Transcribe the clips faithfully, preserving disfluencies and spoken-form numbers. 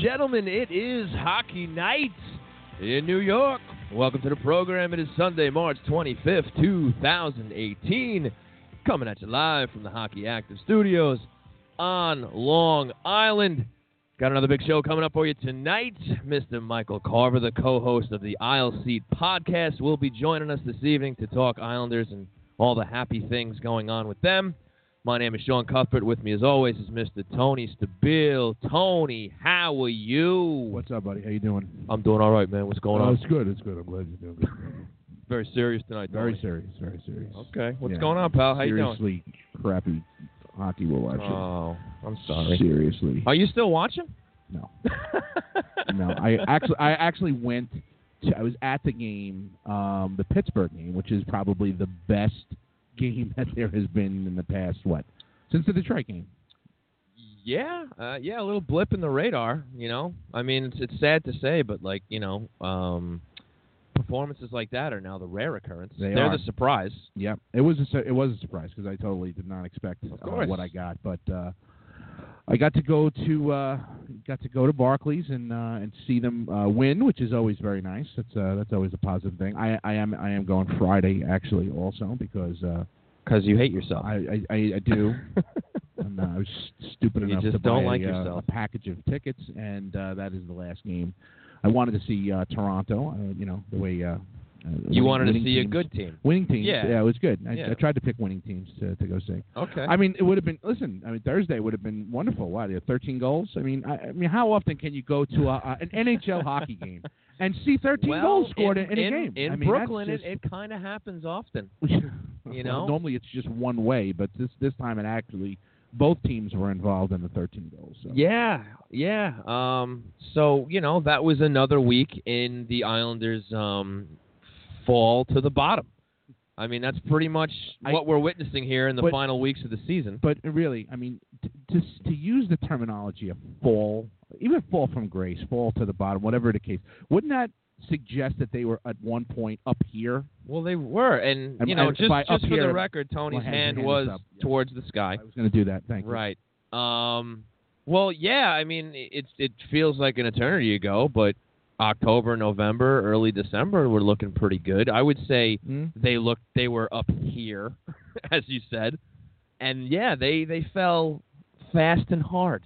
gentlemen, it is hockey night in New York. Welcome to the program. It is Sunday, March twenty-fifth, two thousand eighteen. Coming at you live from the Hockey Active Studios on Long Island. Got another big show coming up for you tonight. Mister Michael Carver, the co-host of the Isle Seat podcast, will be joining us this evening to talk Islanders and all the happy things going on with them. My name is Sean Cuthbert. With me, as always, is Mister Tony Stabile. Tony, how are you? What's up, buddy? How you doing? I'm doing all right, man. What's going oh, on? It's good. It's good. I'm glad you're doing good. Very serious tonight, Very Tony. serious. Very serious. Okay. What's yeah. going on, pal? How you doing? Seriously crappy hockey we're watching. Oh, I'm sorry. Seriously. Are you still watching? No. no. I actually, I actually went. To, I was at the game, um, the Pittsburgh game, which is probably the best game that there has been in the past, what, since the Detroit game. Yeah, uh, yeah, a little blip in the radar, you know. I mean, it's it's sad to say, but, like, you know, um, performances like that are now the rare occurrence. They They're are. the surprise. Yeah, it was a, it was a surprise because I totally did not expect uh, what I got, but uh, I got to go to uh, got to go to Barclays and uh, and see them uh, win, which is always very nice. That's uh, that's always a positive thing. I, I am I am going Friday actually also because because uh, you hate yourself. I I, I do. And uh, I was stupid you enough just to don't buy like a, yourself. a package of tickets, and uh, that is the last game. I wanted to see uh, Toronto. Uh, you know the way. Uh, Uh, you winning, wanted to winning see teams. a good team. Winning teams. Yeah. Yeah, it was good. I, yeah. I tried to pick winning teams to, to go see. Okay. I mean, it would have been, listen, I mean, Thursday would have been wonderful. Wow, they had thirteen goals. I mean, I, I mean, how often can you go to a, a, an N H L hockey game and see thirteen well, goals scored in, in, in a in, game? In I mean, Brooklyn, just, it, it kind of happens often. you know? Well, normally it's just one way, but this this time it actually, both teams were involved in the thirteen goals. So. Yeah, yeah. Um, so, you know, that was another week in the Islanders' um, fall to the bottom. I mean, that's pretty much I, what we're witnessing here in the but, final weeks of the season. But really, I mean, t- to to use the terminology of fall, even fall from grace, fall to the bottom, whatever the case, wouldn't that suggest that they were at one point up here? Well, they were, and, and you know, and just, just for here, the record, Tony's well, hand, hand was up, yeah. towards the sky. I was going to do that. Thank you. Right. Um, well, yeah, I mean, it, it feels like an eternity ago, but October, November, early December were looking pretty good. I would say mm. they looked they were up here, as you said, and yeah, they, they fell fast and hard.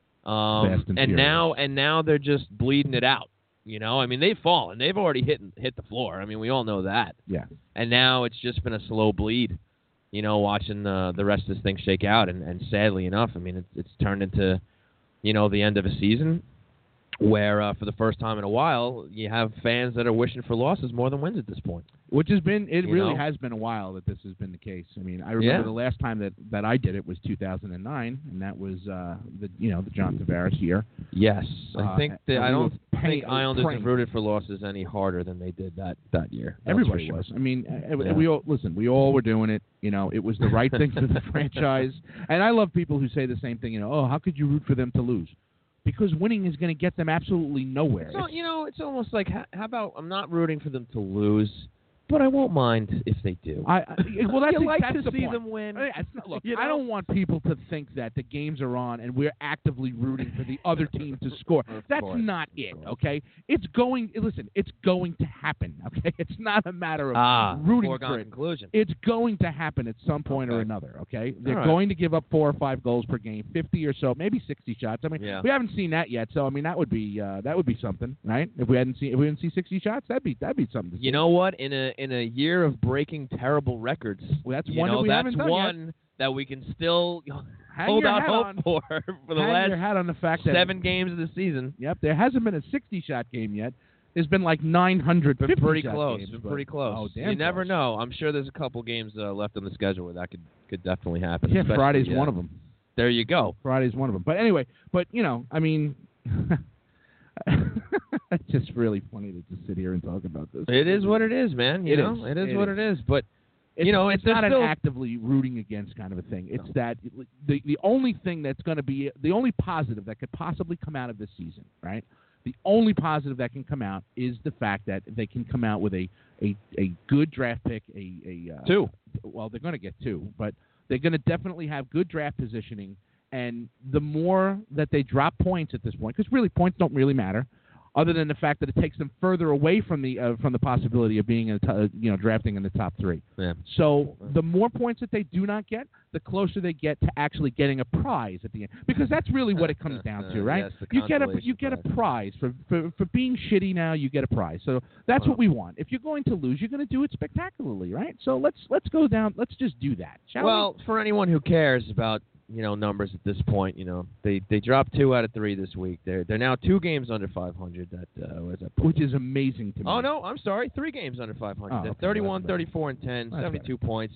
Um, fast and, and now and now they're just bleeding it out. You know, I mean, they've fallen. They've already hit hit the floor. I mean, we all know that. Yeah. And now it's just been a slow bleed. You know, watching the the rest of this thing shake out, and, and sadly enough, I mean, it's it's turned into, you know, the end of a season where uh, for the first time in a while, you have fans that are wishing for losses more than wins at this point. Which has been, it you really know? has been a while that this has been the case. I mean, I remember yeah. the last time that, that I did it was two thousand nine, and that was uh, the you know the John Tavares year. Yes, I uh, think that I don't paying, think Islanders praying. have rooted for losses any harder than they did that, that year. That's Everybody sure. was. I mean, yeah. we all listen. We all were doing it. You know, it was the right thing for the franchise. And I love people who say the same thing. You know, oh, how could you root for them to lose? Because winning is going to get them absolutely nowhere. So, you know, it's almost like, how about I'm not rooting for them to lose, but I won't mind if they do. I, I well, that's you like that's to the see point. them win. I, it's not, look, you know? I don't want people to think that the games are on and we're actively rooting for the other team to score. That's course. not it. Okay, it's going. Listen, it's going to happen. Okay, it's not a matter of ah, rooting foregone for it. conclusion. It's going to happen at some point okay. or another. Okay, they're right. going to give up four or five goals per game, fifty or so, maybe sixty shots. I mean, yeah. we haven't seen that yet. So I mean, that would be uh, that would be something, right? If we hadn't seen if we didn't see sixty shots, that'd be that'd be something. To see. You know what? In a in a year of breaking terrible records, well, that's you one know, that we that's haven't done one yet. that we can still Hang hold your out hat hope on. for for the Hang last your hat on the fact that seven games of the season. Yep, there hasn't been a sixty-shot game yet. There's been like nine hundred Been pretty shot close. games. Been but, pretty close. Oh, damn you never close. know. I'm sure there's a couple games uh, left on the schedule where that could could definitely happen. Yeah, especially, Friday's uh, one of them. There you go. Friday's one of them. But anyway, but you know, I mean, it's just really funny to just sit here and talk about this. It is what it is, man. You It know, is. it is It what is. it is. But It's, you know, it's it's not still... an actively rooting against kind of a thing. It's No. that the the only thing that's going to be the only positive that could possibly come out of this season, right? The only positive that can come out is the fact that they can come out with a a, a good draft pick, a a uh, two. Well, they're going to get two, but they're going to definitely have good draft positioning And the more that they drop points at this point, because really points don't really matter, other than the fact that it takes them further away from the uh, from the possibility of being, a t- you know, drafting in the top three. Yeah. So the more points that they do not get, the closer they get to actually getting a prize at the end, because that's really what it comes down to, right? Yes, you get a you prize. get a prize for, for for being shitty. Now you get a prize. So that's well, what we want. If you're going to lose, you're going to do it spectacularly, right? So let's let's go down. Let's just do that, shall well, we? for anyone who cares about, you know, numbers at this point, you know, they they dropped two out of three this week. They're they're now two games under five hundred. That uh, where's that? Which is amazing to me. Oh no, I'm sorry, three games under five hundred. Oh, They're okay, thirty-one, that's thirty-four, and ten, That's seventy-two better. Points.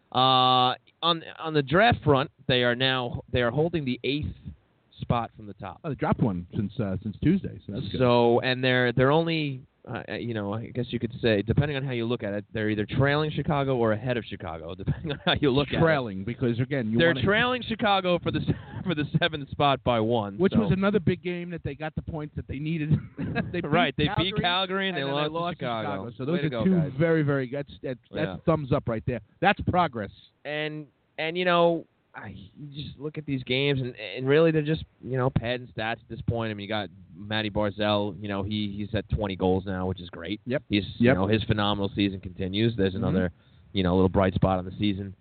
Uh, on on the draft front, they are now they are holding the eighth spot from the top. Oh, they dropped one since uh, since Tuesday, so that's good. So and they're they're only. Uh, you know, I guess you could say, depending on how you look at it, they're either trailing Chicago or ahead of Chicago, depending on how you look trailing, at it. Trailing, because, again, you They're wanna... trailing Chicago for the for the seventh spot by one. Which so. was another big game that they got the points that they needed. they beat right, they Calgary, beat Calgary and, and they lost, lost, lost to Chicago. Chicago. So those Way are to go, two guys. very, very good. That's, that's yeah. thumbs up right there. That's progress. And, and you know, I, you just look at these games, and, and really they're just, you know, padding stats at this point. I mean, you got Matty Barzal, you know, he he's at twenty goals now, which is great. Yep. He's, yep. you know, his phenomenal season continues. There's mm-hmm. another, you know, little bright spot on the season.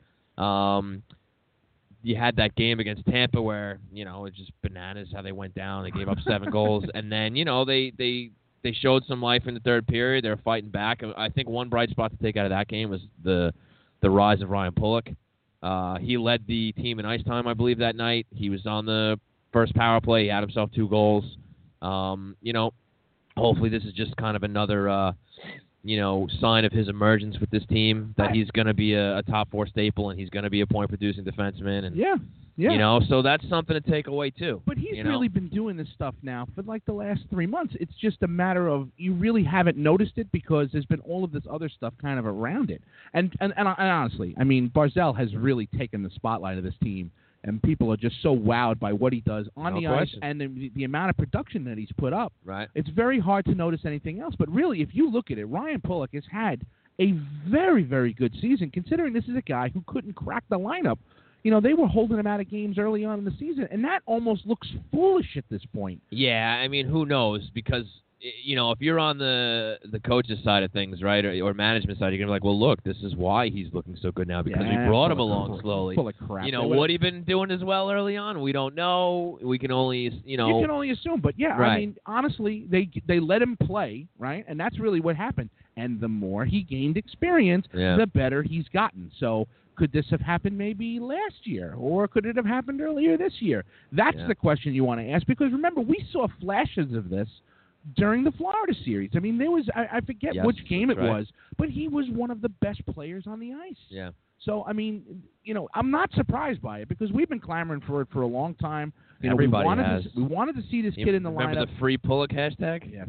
Um, you had that game against Tampa where, you know, it's just bananas how they went down. They gave up seven goals, and then, you know, they, they, they showed some life in the third period. They were fighting back. I think one bright spot to take out of that game was the the rise of Ryan Pulock. Uh, he led the team in ice time, I believe, that night. He was on the first power play. He had himself two goals. Um, you know, hopefully this is just kind of another, uh, you know, sign of his emergence with this team, that he's going to be a, a top four staple and he's going to be a point-producing defenseman. And, yeah, yeah. You know, so that's something to take away, too. But he's you know? really been doing this stuff now for, like, the last three months. It's just a matter of you really haven't noticed it because there's been all of this other stuff kind of around it. And, and, and, and honestly, I mean, Barzal has really taken the spotlight of this team, and people are just so wowed by what he does on no the question. ice and the, the amount of production that he's put up. Right. It's very hard to notice anything else. But really, if you look at it, Ryan Pulock has had a very, very good season, considering this is a guy who couldn't crack the lineup. You know, they were holding him out of games early on in the season, and that almost looks foolish at this point. Yeah, I mean, who knows? Because, you know, if you're on the the coach's side of things, right, or, or management side, you're going to be like, well, look, this is why he's looking so good now, because yeah, we brought him of, along slowly. Full of crap. You know, what he been doing as well early on? We don't know. We can only, you know. You can only assume. But, yeah, right. I mean, honestly, they they let him play, right? And that's really what happened. And the more he gained experience, yeah. the better he's gotten. So could this have happened maybe last year, or could it have happened earlier this year? That's yeah. the question you want to ask, because remember, we saw flashes of this during the Florida series. I mean, there was, I, I forget yes, which game it right. was, but he was one of the best players on the ice. Yeah. So, I mean, you know, I'm not surprised by it, because we've been clamoring for it for a long time. You know, Everybody we wanted has. To, we wanted to see this you kid in the remember lineup. Remember the free Pulock hashtag? Yes.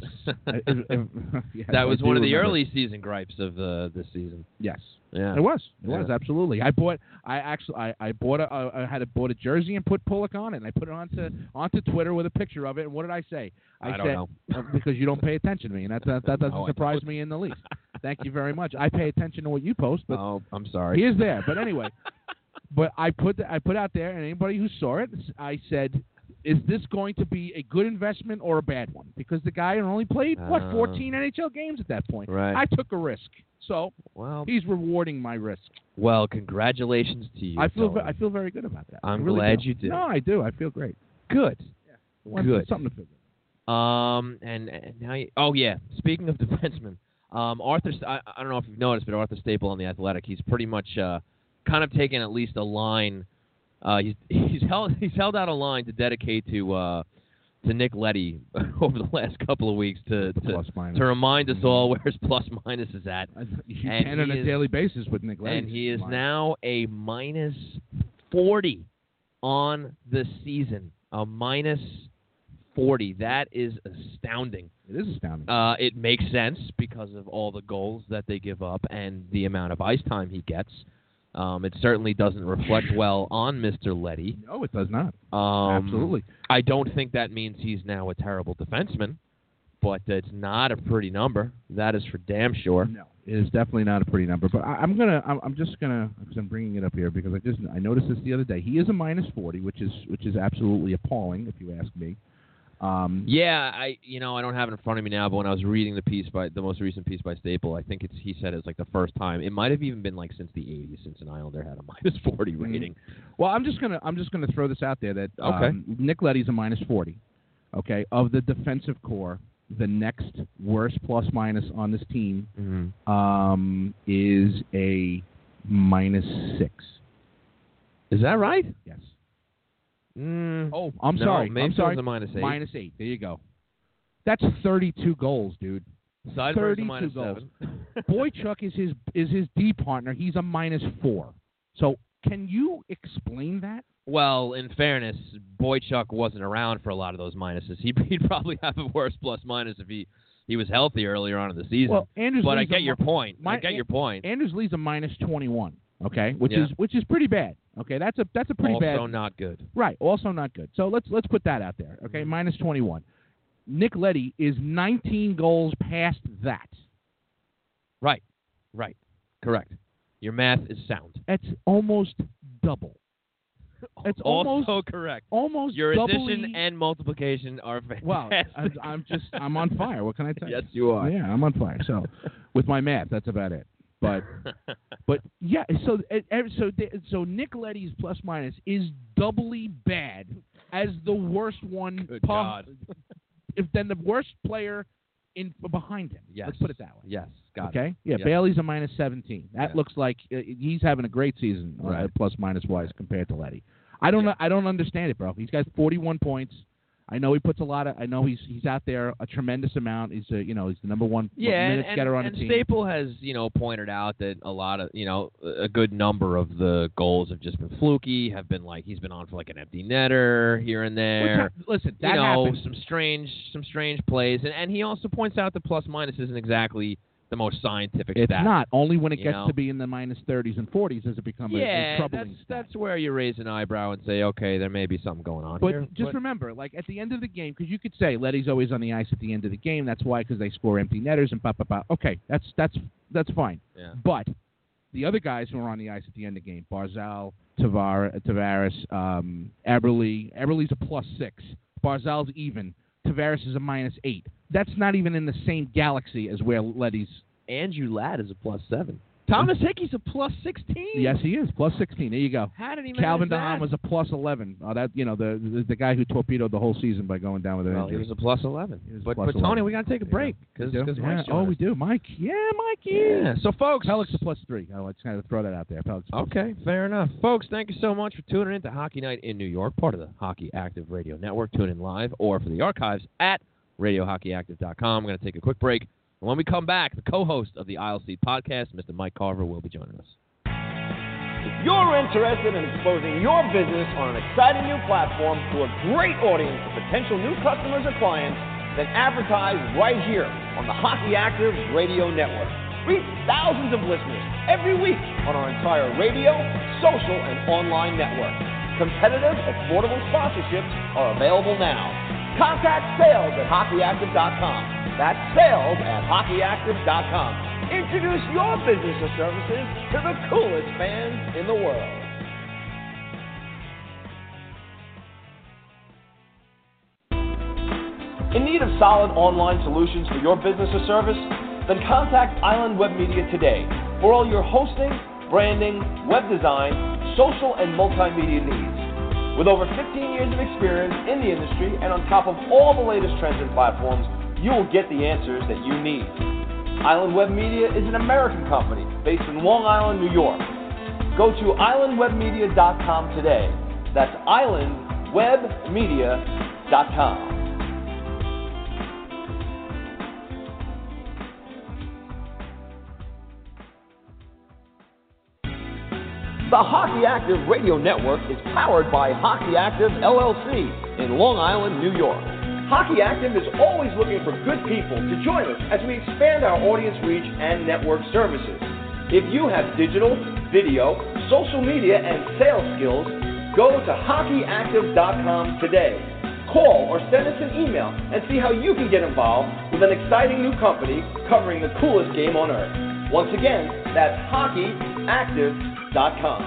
yes that was I one of the remember. early season gripes of uh, this season. Yes. Yeah. It was. It yeah. was absolutely. I bought. I actually. I, I bought a. I had a bought a jersey and put Pulock on it, and I put it onto onto Twitter with a picture of it. And what did I say? I, I said, don't know. uh, because you don't pay attention to me, and that that, that doesn't no, surprise me in the least. Thank you very much. I pay attention to what you post, but oh, I'm sorry. he is there. But anyway, but I put the, I put out there, and anybody who saw it, I said, is this going to be a good investment or a bad one? Because the guy only played, uh, what, fourteen N H L games at that point. Right. I took a risk. So well, he's rewarding my risk. Well, congratulations to you. I feel Tony. I feel very good about that. I'm I really glad do. you do. No, I do. I feel great. Good. Yeah. Well, Good. Something to feel good. Um, and, and now, you, oh yeah. Speaking of defensemen, um, Arthur. I, I don't know if you've noticed, but Arthur Staple on the Athletic, he's pretty much uh, kind of taken at least a line. Uh, he's he's held he's held out a line to dedicate to uh, to Nick Leddy over the last couple of weeks to to, to remind us all where his plus minus is at. You and can on a is, daily basis with Nick Leddy. And he is now a minus forty on the season. A minus forty. That is astounding. It is astounding. Uh, it makes sense because of all the goals that they give up and the amount of ice time he gets. Um, it certainly doesn't reflect well on Mister Leddy. No, it does not. Um, Absolutely. I don't think that means he's now a terrible defenseman. but it's not a pretty number. That is for damn sure. No, it is definitely not a pretty number. But I, I'm gonna, I'm, I'm just gonna, because I'm bringing it up here because I just, I noticed this the other day. He is a minus forty, which is, which is absolutely appalling, if you ask me. Um, yeah, I, you know, I don't have it in front of me now, but when I was reading the piece by the most recent piece by Staple, I think it's, he said it's like the first time. It might have even been like since the eighties since an Islander had a minus forty rating. Mm-hmm. Well, I'm just gonna, I'm just gonna throw this out there that okay. um, Nick Leddy's a minus forty. Okay, of the defensive core, the next worst plus minus on this team mm-hmm. um, is a minus six. Is that right? Yes. Mm, oh, I'm no, sorry. I'm sorry. A minus eight. Minus eight. There you go. That's thirty-two goals, dude. Seisberg's a minus goals. seven. Boychuk is his is his D partner. He's a minus four. So can you explain that? Well, in fairness, Boychuk wasn't around for a lot of those minuses. He'd, he'd probably have a worse plus minus if he, he was healthy earlier on in the season. Well, Anders but Lee's I get a, your point. My, I get your point. Anders Lee's a minus twenty-one. Okay, which yeah. is which is pretty bad. Okay, that's a that's a pretty also bad. Also not good. Right. Also not good. So let's let's put that out there. Okay, mm-hmm. minus twenty-one. Nick Leddy is nineteen goals past that. Right. Right. Correct. Your math is sound. It's almost double. It's almost also correct. Almost your doubly, addition and multiplication are fantastic. Well, I, I'm just I'm on fire. What can I tell you? Yes, you are. Yeah, I'm on fire. So, with my math, that's about it. But, but yeah. So, so, so Nick Leddy's plus minus is doubly bad as the worst one. Good po- God. If then the worst player in behind him. Yes. Let's put it that way. Yes. Got okay. it. Yeah. Yes. Bailey's a minus seventeen. That yeah. looks like uh, he's having a great season, right. uh, plus minus wise compared to Leddy. I don't. Yeah. I don't understand it, bro. He's got forty-one points. I know he puts a lot of. I know he's he's out there a tremendous amount. He's a, you know he's the number one yeah, minutes and, getter on and the team. Staple has you know pointed out that a lot of you know a good number of the goals have just been fluky. Have been like he's been on for like an empty netter here and there. Well, listen, that you know happens. some strange some strange plays, and and he also points out that plus minus isn't exactly the most scientific it's stat. not. Only when it you gets know? to be in the minus thirties and forties does it become yeah, a, a troubling that's, stat. that's where you raise an eyebrow and say, okay, there may be something going on but here. Just but remember, like at the end of the game, because you could say Leddy's always on the ice at the end of the game. That's why, because they score empty netters and pa pa pa. Okay, that's that's that's fine. Yeah. But the other guys who are on the ice at the end of the game, Barzal, Tavar, Tavares, um, Eberle. Eberle's a plus six. Barzal's even. Tavares is a minus eight. That's not even in the same galaxy as where Leddy's. Andrew Ladd is a plus seven. Thomas Hickey's a plus sixteen. Yes, he is plus sixteen. There you go. How did he? Calvin DeHaan was a plus eleven. Oh, that you know the, the the guy who torpedoed the whole season by going down with an well, injury. he was a plus eleven. But, but Tony, we got to take a break because yeah. Mike's Oh, we do, Mike. Yeah, Mikey. Yeah. So, folks, Pelic's a plus three. I just kind of throw that out there. Pelic's a plus okay, three. fair enough, folks. Thank you so much for tuning in to Hockey Night in New York, part of the Hockey Active Radio Network. Tune in live or for the archives at radio hockey active dot com. I'm going to take a quick break. And when we come back, the co-host of the Aisle Seat podcast, Mister Mike Carver, will be joining us. If you're interested in exposing your business on an exciting new platform to a great audience of potential new customers or clients, then advertise right here on the Hockey Active Radio Network. Reach thousands of listeners every week on our entire radio, social, and online network. Competitive, affordable sponsorships are available now. Contact sales at hockey active dot com. That's sales at hockey active dot com. Introduce your business or services to the coolest fans in the world. In need of solid online solutions for your business or service? Then contact Island Web Media today for all your hosting, branding, web design, social, and multimedia needs. With over fifteen years of experience in the industry and on top of all the latest trends and platforms, you will get the answers that you need. Island Web Media is an American company based in Long Island, New York. Go to island web media dot com today. That's island web media dot com. The Hockey Active Radio Network is powered by Hockey Active L L C in Long Island, New York. Hockey Active is always looking for good people to join us as we expand our audience reach and network services. If you have digital, video, social media, and sales skills, go to hockey active dot com today. Call or send us an email and see how you can get involved with an exciting new company covering the coolest game on earth. Once again, that's hockey active dot com.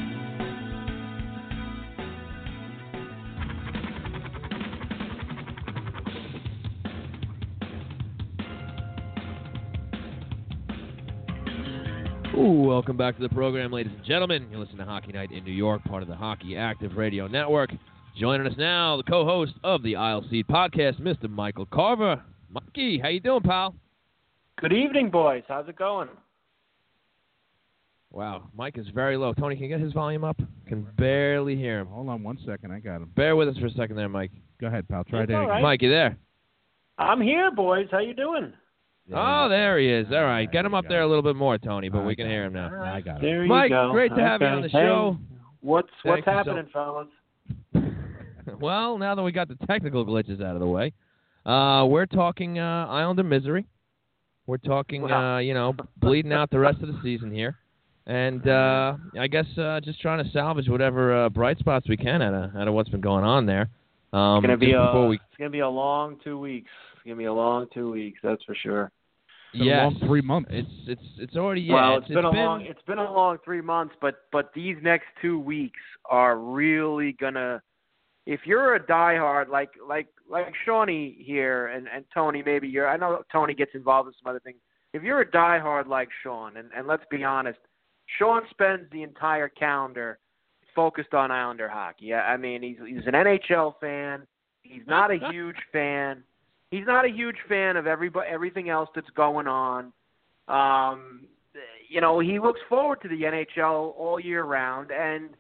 Ooh, welcome back to the program, ladies and gentlemen. You're listening to Hockey Night in New York, part of the Hockey Active Radio Network. Joining us now, the co-host of the Isle Seed podcast, Mister Michael Carver. Mikey, how you doing, pal? Good evening, boys. How's it going? Wow, Mike is very low. Tony, can you get his volume up? Can barely hear him. Hold on one second. I got him. Bear with us for a second there, Mike. Go ahead, pal. Try It's that all again. right. Mike, you there? I'm here, boys. How you doing? Oh, there he is. All right. Get him up There there you a little bit more, Tony, but I we can got hear it. him now. All right. I got it. There you Mike, go. great to have you Okay. on the Hey, show. what's Thank what's you so- happening, fellas? Well, now that we got the technical glitches out of the way, uh, we're talking uh, Islander misery. We're talking, Wow. uh, you know, bleeding out the rest of the season here. And uh, I guess uh, just trying to salvage whatever uh, bright spots we can out of, out of what's been going on there. Um, It's gonna be just a before we, it's gonna be a long two weeks. It's gonna be a long two weeks. That's for sure. It's been a yes, long three months. It's it's it's already yeah. well, it's, it's been it's a long it's been a long three months, but but these next two weeks are really gonna. If you're a diehard like like like Shawnee here and, and Tony, maybe you're. I know Tony gets involved in some other things. If you're a diehard like Sean, and, and let's be honest, Sean spends the entire calendar focused on Islander hockey. I mean, he's he's an N H L fan. He's not a huge fan. He's not a huge fan of everybody, everything else that's going on. Um, you know, he looks forward to the N H L all year round, and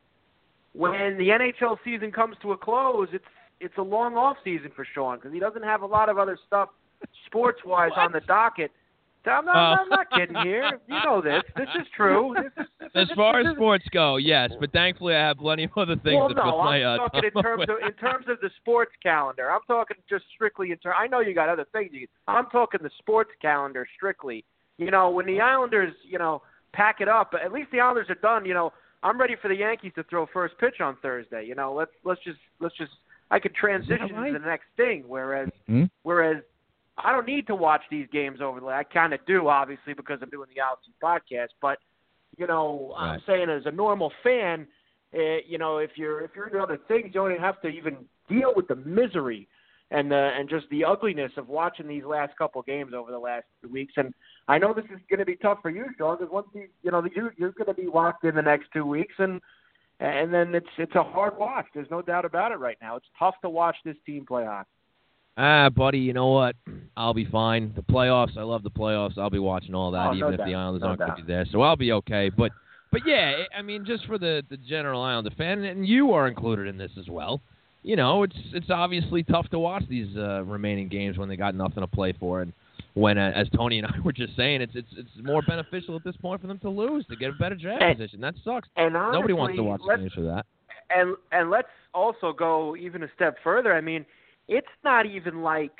when the N H L season comes to a close, it's it's a long off season for Sean because he doesn't have a lot of other stuff sports wise on the docket. So I'm not Oh. I'm not kidding here. You know this. This is true. This is, this As is, far this as is, sports go, yes, but thankfully I have plenty of other things well, to no, fill my I'm uh, talking in time terms with. of in terms of the sports calendar. I'm talking just strictly in terms. I know you got other things. You, I'm talking the sports calendar strictly. You know, when the Islanders, you know, pack it up. At least the Islanders are done. You know, I'm ready for the Yankees to throw first pitch on Thursday. You know, let's let's just let's just. I could transition right? to the next thing. Whereas Hmm? whereas I don't need to watch these games over the. I kind of do, obviously, because I'm doing the Galaxy podcast. But you know, Right. I'm saying as a normal fan, uh, you know, if you're if you're into other things, you don't even have to even deal with the misery and the and just the ugliness of watching these last couple games over the last two weeks. And I know this is going to be tough for you, Sean, because once you you know you you're going to be locked in the next two weeks, and and then it's it's a hard watch. There's no doubt about it right now. It's tough to watch this team play hockey. Ah, buddy, you know what? I'll be fine. The playoffs, I love the playoffs. I'll be watching all that, Oh, no even if doubt. the Islanders No aren't going doubt. to be there. So I'll be okay. But, but yeah, I mean, just for the, the general Islander fan, and you are included in this as well. You know, it's it's obviously tough to watch these uh, remaining games when they got nothing to play for, and when, uh, as Tony and I were just saying, it's it's it's more beneficial at this point for them to lose to get a better draft And- position. That sucks. And honestly, Nobody wants to watch the let's- games for that. And and let's also go even a step further. I mean, it's not even like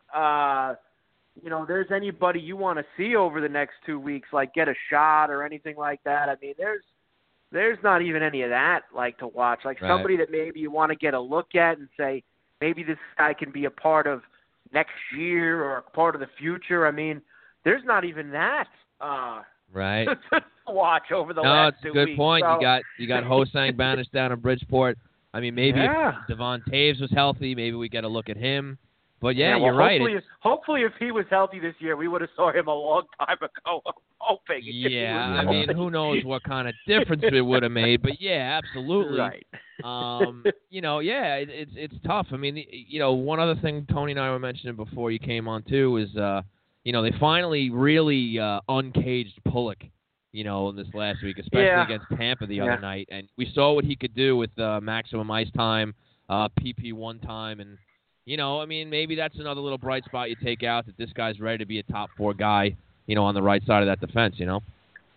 uh, you know, there's anybody you want to see over the next two weeks, like get a shot or anything like that. I mean, there's there's not even any of that like to watch. Like Right. somebody that maybe you want to get a look at and say maybe this guy can be a part of next year or a part of the future. I mean, there's not even that uh, Right. to watch over the No, last it's a two good weeks. point. So- You got you got Hosang Banish down in Bridgeport. I mean, maybe Yeah. if Devon Taves was healthy, maybe we get a look at him. But yeah, well, you're right. Hopefully, It's- hopefully, if he was healthy this year, we would have saw him a long time ago. I'm hoping. if he yeah, was I mean, healthy. who knows what kind of difference it would have made? But yeah, absolutely. Right. um, you know, yeah, it, it's it's tough. I mean, you know, one other thing Tony and I were mentioning before you came on too is, uh, you know, they finally really uh, uncaged Pulick. You know, in this last week, especially Yeah. against Tampa the Yeah. other night, and we saw what he could do with uh, maximum ice time, uh, P P one time, and you know, I mean, maybe that's another little bright spot you take out that this guy's ready to be a top four guy. You know, on the right side of that defense. You know.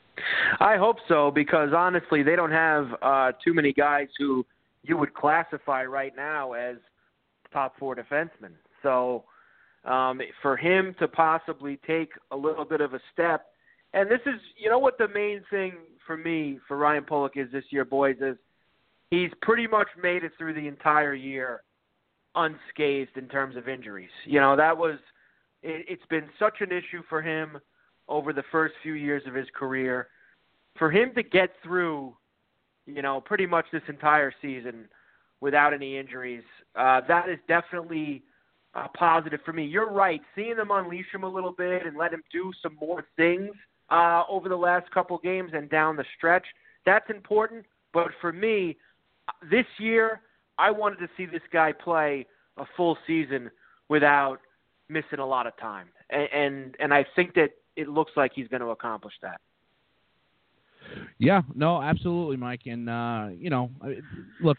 I hope so, because honestly, they don't have uh, too many guys who you would classify right now as top four defensemen. So um, for him to possibly take a little bit of a step, and this is, you know what the main thing for me, for Ryan Pulick is this year, boys, is he's pretty much made it through the entire year unscathed in terms of injuries. You know, that was it, it's been such an issue for him over the first few years of his career. For him to get through, you know, pretty much this entire season without any injuries, uh, that is definitely uh, positive for me. You're right. Seeing them unleash him a little bit and let him do some more things uh, over the last couple games and down the stretch, that's important. But for me, this year, I wanted to see this guy play a full season without missing a lot of time. And and, and I think that it looks like he's going to accomplish that. Yeah, no, absolutely, Mike. And, uh, you know, look,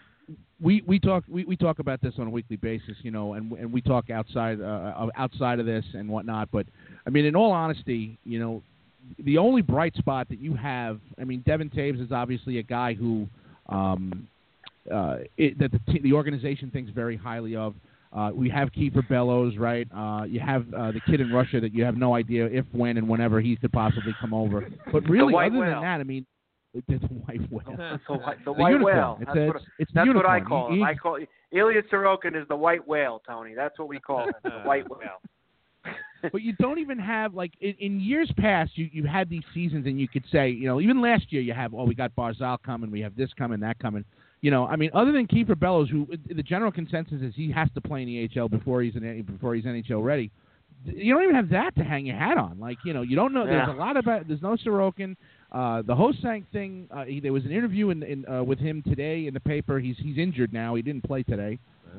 we we talk we, we talk about this on a weekly basis, you know, and and we talk outside uh, outside of this and whatnot. But, I mean, in all honesty, you know, the only bright spot that you have, I mean, Devin Taves is obviously a guy who um, uh, it, that the, t- the organization thinks very highly of. Uh, we have Kiefer Bellows, right? Uh, you have uh, the kid in Russia that you have no idea if, when, and whenever he could possibly come over. But really, other whale. than that, I mean, it's a white whale. It's the white, the the white unicorn. whale. It's That's, a, what, it's, it's that's what I unicorn. call he, him. I call Ilya Sorokin is the white whale, Tony. That's what we call him, the white whale. But you don't even have, like, in, in years past, you, you had these seasons, and you could say, you know, even last year you have, oh, we got Barzal coming, we have this coming, that coming. You know, I mean, other than Kiefer Bellows, who the general consensus is he has to play in the A H L before he's in, before he's N H L ready. You don't even have that to hang your hat on. Like, you know, you don't know. Yeah. There's a lot about. There's no Sorokin. Uh, the Hosank thing. Uh, he, there was an interview in, in uh, with him today in the paper. He's he's injured now. He didn't play today.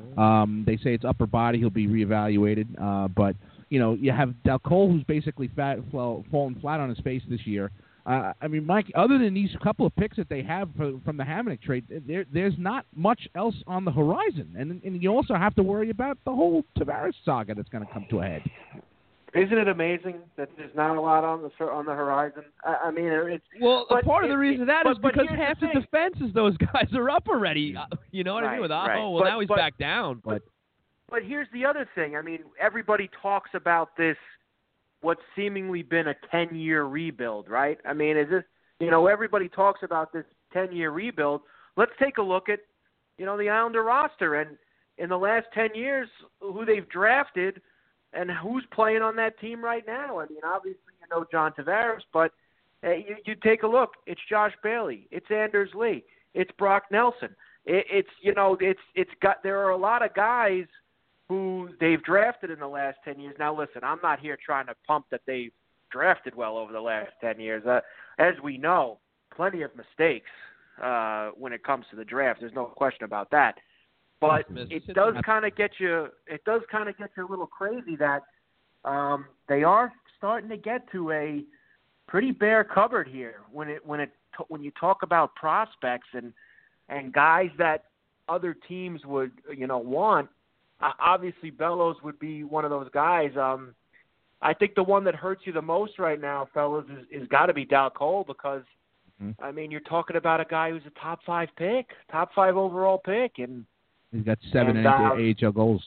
Um, they say it's upper body. He'll be reevaluated. Uh, but you know, you have Dal Cole, who's basically fat, well, fallen flat on his face this year. Uh, I mean, Mike, other than these couple of picks that they have for, from the Hamonic trade, there, there's not much else on the horizon. And, and you also have to worry about the whole Tavares saga that's going to come to a head. Isn't it amazing that there's not a lot on the on the horizon? I, I mean, it's well. but part of the it, reason it, that but, is but because here's half the, the defenses those guys are up already. Uh, you know what right, I mean? With Aho, right. well but, now he's but, back down. But but here's the other thing. I mean, everybody talks about this, what's seemingly been a ten-year rebuild, right? I mean, is this, you know, everybody talks about this ten-year rebuild. Let's take a look at, you know, the Islander roster and in the last ten years, who they've drafted and who's playing on that team right now. I mean, obviously you know John Tavares, but uh, you, you take a look. It's Josh Bailey. It's Anders Lee. It's Brock Nelson. It, it's you know it's it's got there are a lot of guys who they've drafted in the last ten years. Now, listen, I'm not here trying to pump that they've drafted well over the last ten years. Uh, as we know, plenty of mistakes uh, when it comes to the draft. There's no question about that. But it does kind of get you. It does kind of get you a little crazy that um, they are starting to get to a pretty bare cupboard here when it when it when you talk about prospects and and guys that other teams would you know want. Uh, obviously, Bellows would be one of those guys. Um, I think the one that hurts you the most right now, fellas, is, is got to be Dal Cole because mm-hmm. I mean you're talking about a guy who's a top five pick, top five overall pick, and he's got seven and, uh, A H L goals.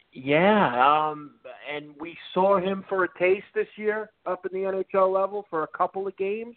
Yeah, um, and we saw him for a taste this year up in the N H L level for a couple of games,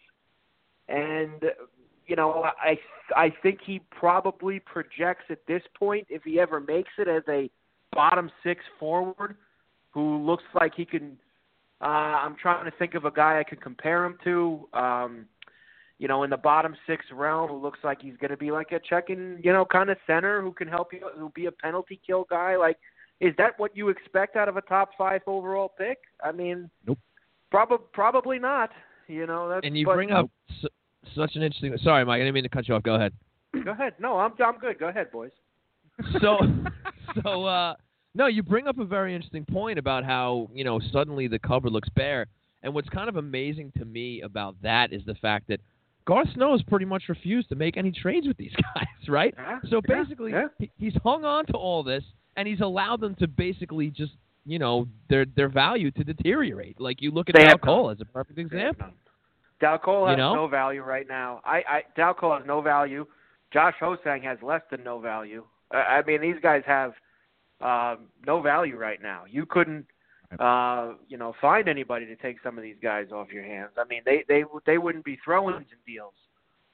and you know I I think he probably projects at this point, if he ever makes it, as a bottom six forward who looks like he can. Uh, I'm trying to think of a guy I could compare him to. Um, You know, in the bottom six realm, who looks like he's going to be like a checking, you know, kind of center who can help you, who'll be a penalty kill guy. Like, is that what you expect out of a top five overall pick? I mean, nope. Probably, probably not. You know, that's. And you but, bring up su- such an interesting. Sorry, Mike, I didn't mean to cut you off. Go ahead. Go ahead. No, I'm I'm good. Go ahead, boys. So, so uh, no, you bring up a very interesting point about how you know suddenly the cupboard looks bare, and what's kind of amazing to me about that is the fact that Garth Snow has pretty much refused to make any trades with these guys, right? Yeah, so yeah, basically, yeah. He, he's hung on to all this, and he's allowed them to basically just, you know, their their value to deteriorate. Like you look at Dal Cole as a perfect example. Dal Cole has you know? no value right now. I, I Dal Cole has no value. Josh Hosang has less than no value. I, I mean, these guys have uh, no value right now. You couldn't. Uh, you know, find anybody to take some of these guys off your hands. I mean, they they they wouldn't be throwing in deals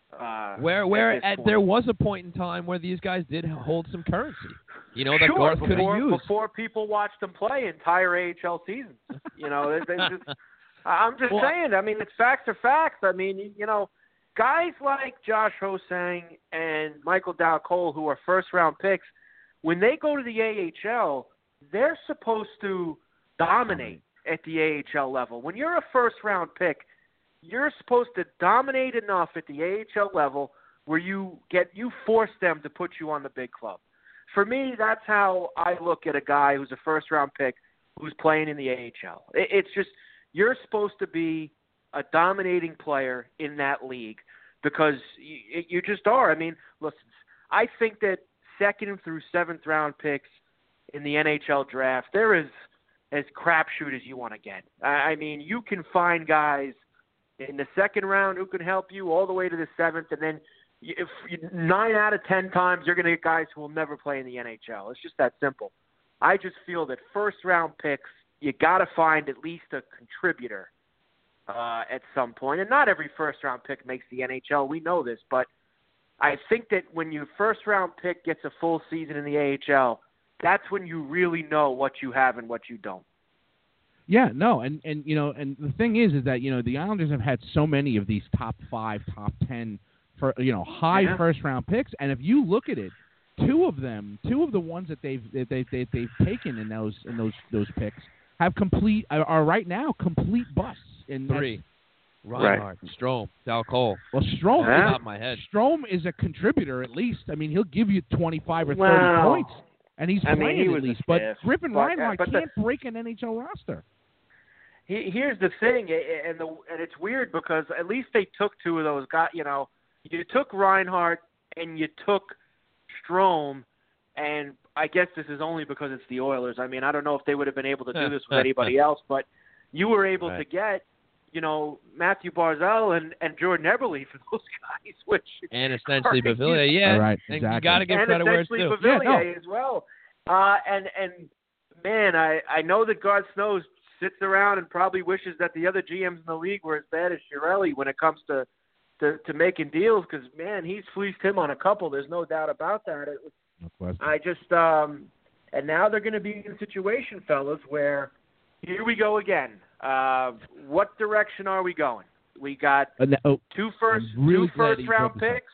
Uh, where where at at, there was a point in time where these guys did hold some currency, you know, that sure, Garth could have before, used. Before people watched them play entire A H L seasons. You know, they, they just, I'm just well, saying, I mean, it's facts are facts. I mean, you know, guys like Josh Ho-Sang and Michael Dow Cole, who are first-round picks, when they go to the A H L, they're supposed to dominate at the A H L level. When you're a first-round pick, you're supposed to dominate enough at the A H L level where you get you force them to put you on the big club. For me, that's how I look at a guy who's a first-round pick who's playing in the A H L. It, it's just you're supposed to be a dominating player in that league because you, you just are. I mean, listen, I think that second through seventh round picks in the N H L draft, there is as crapshoot as you want to get. I mean, you can find guys in the second round who can help you all the way to the seventh, and then if nine out of ten times you're going to get guys who will never play in the N H L. It's just that simple. I just feel that first round picks, you got to find at least a contributor uh, at some point, and not every first round pick makes the N H L. We know this, but I think that when your first round pick gets a full season in the A H L, that's when you really know what you have and what you don't. Yeah, no, and, and you know, and the thing is, is that you know the Islanders have had so many of these top five, top ten, for you know high yeah. first round picks, and if you look at it, two of them, two of the ones that they've that they, they they've taken in those in those those picks have complete are, are right now complete busts. In Three, Reinhart, right. Strome, Dow Cole. Well, Strome, yeah. is, top of my head. Strome is a contributor at least. I mean, he'll give you twenty-five or well, thirty points, and he's I playing mean, he at least. But stiff, Griffin but, Reinhart but can't the, break an N H L roster. Here's the thing, and the and it's weird because at least they took two of those guys. You know, you took Reinhart and you took Strome, and I guess this is only because it's the Oilers. I mean, I don't know if they would have been able to do this with anybody else, but you were able right. to get, you know, Matthew Barzal and, and Jordan Eberle for those guys, which and essentially Beauvillier, yeah, All right, and exactly. you got to give and credit where it's essentially due. Beauvillier Yeah, no. as well. Uh, and and man, I I know that Garth Snow sits around and probably wishes that the other G Ms in the league were as bad as Chiarelli when it comes to, to, to making deals because, man, he's fleeced him on a couple. There's no doubt about that. It, No question. I just um, – and now they're going to be in a situation, fellas, where here we go again. Uh, what direction are we going? We got Uh, no, oh, two first, I'm really two glad that you first-round brought this up. picks.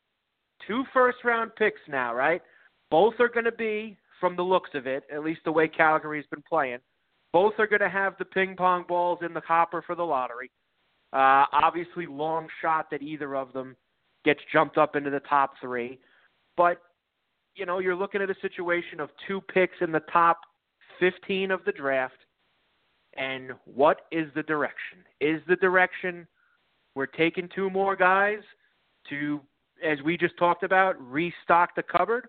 Two first-round picks now, right? Both are going to be, from the looks of it, at least the way Calgary's been playing, both are going to have the ping pong balls in the hopper for the lottery. Uh, obviously, long shot that either of them gets jumped up into the top three. But, you know, you're looking at a situation of two picks in the top fifteen of the draft. And what is the direction? Is the direction we're taking two more guys to, as we just talked about, restock the cupboard?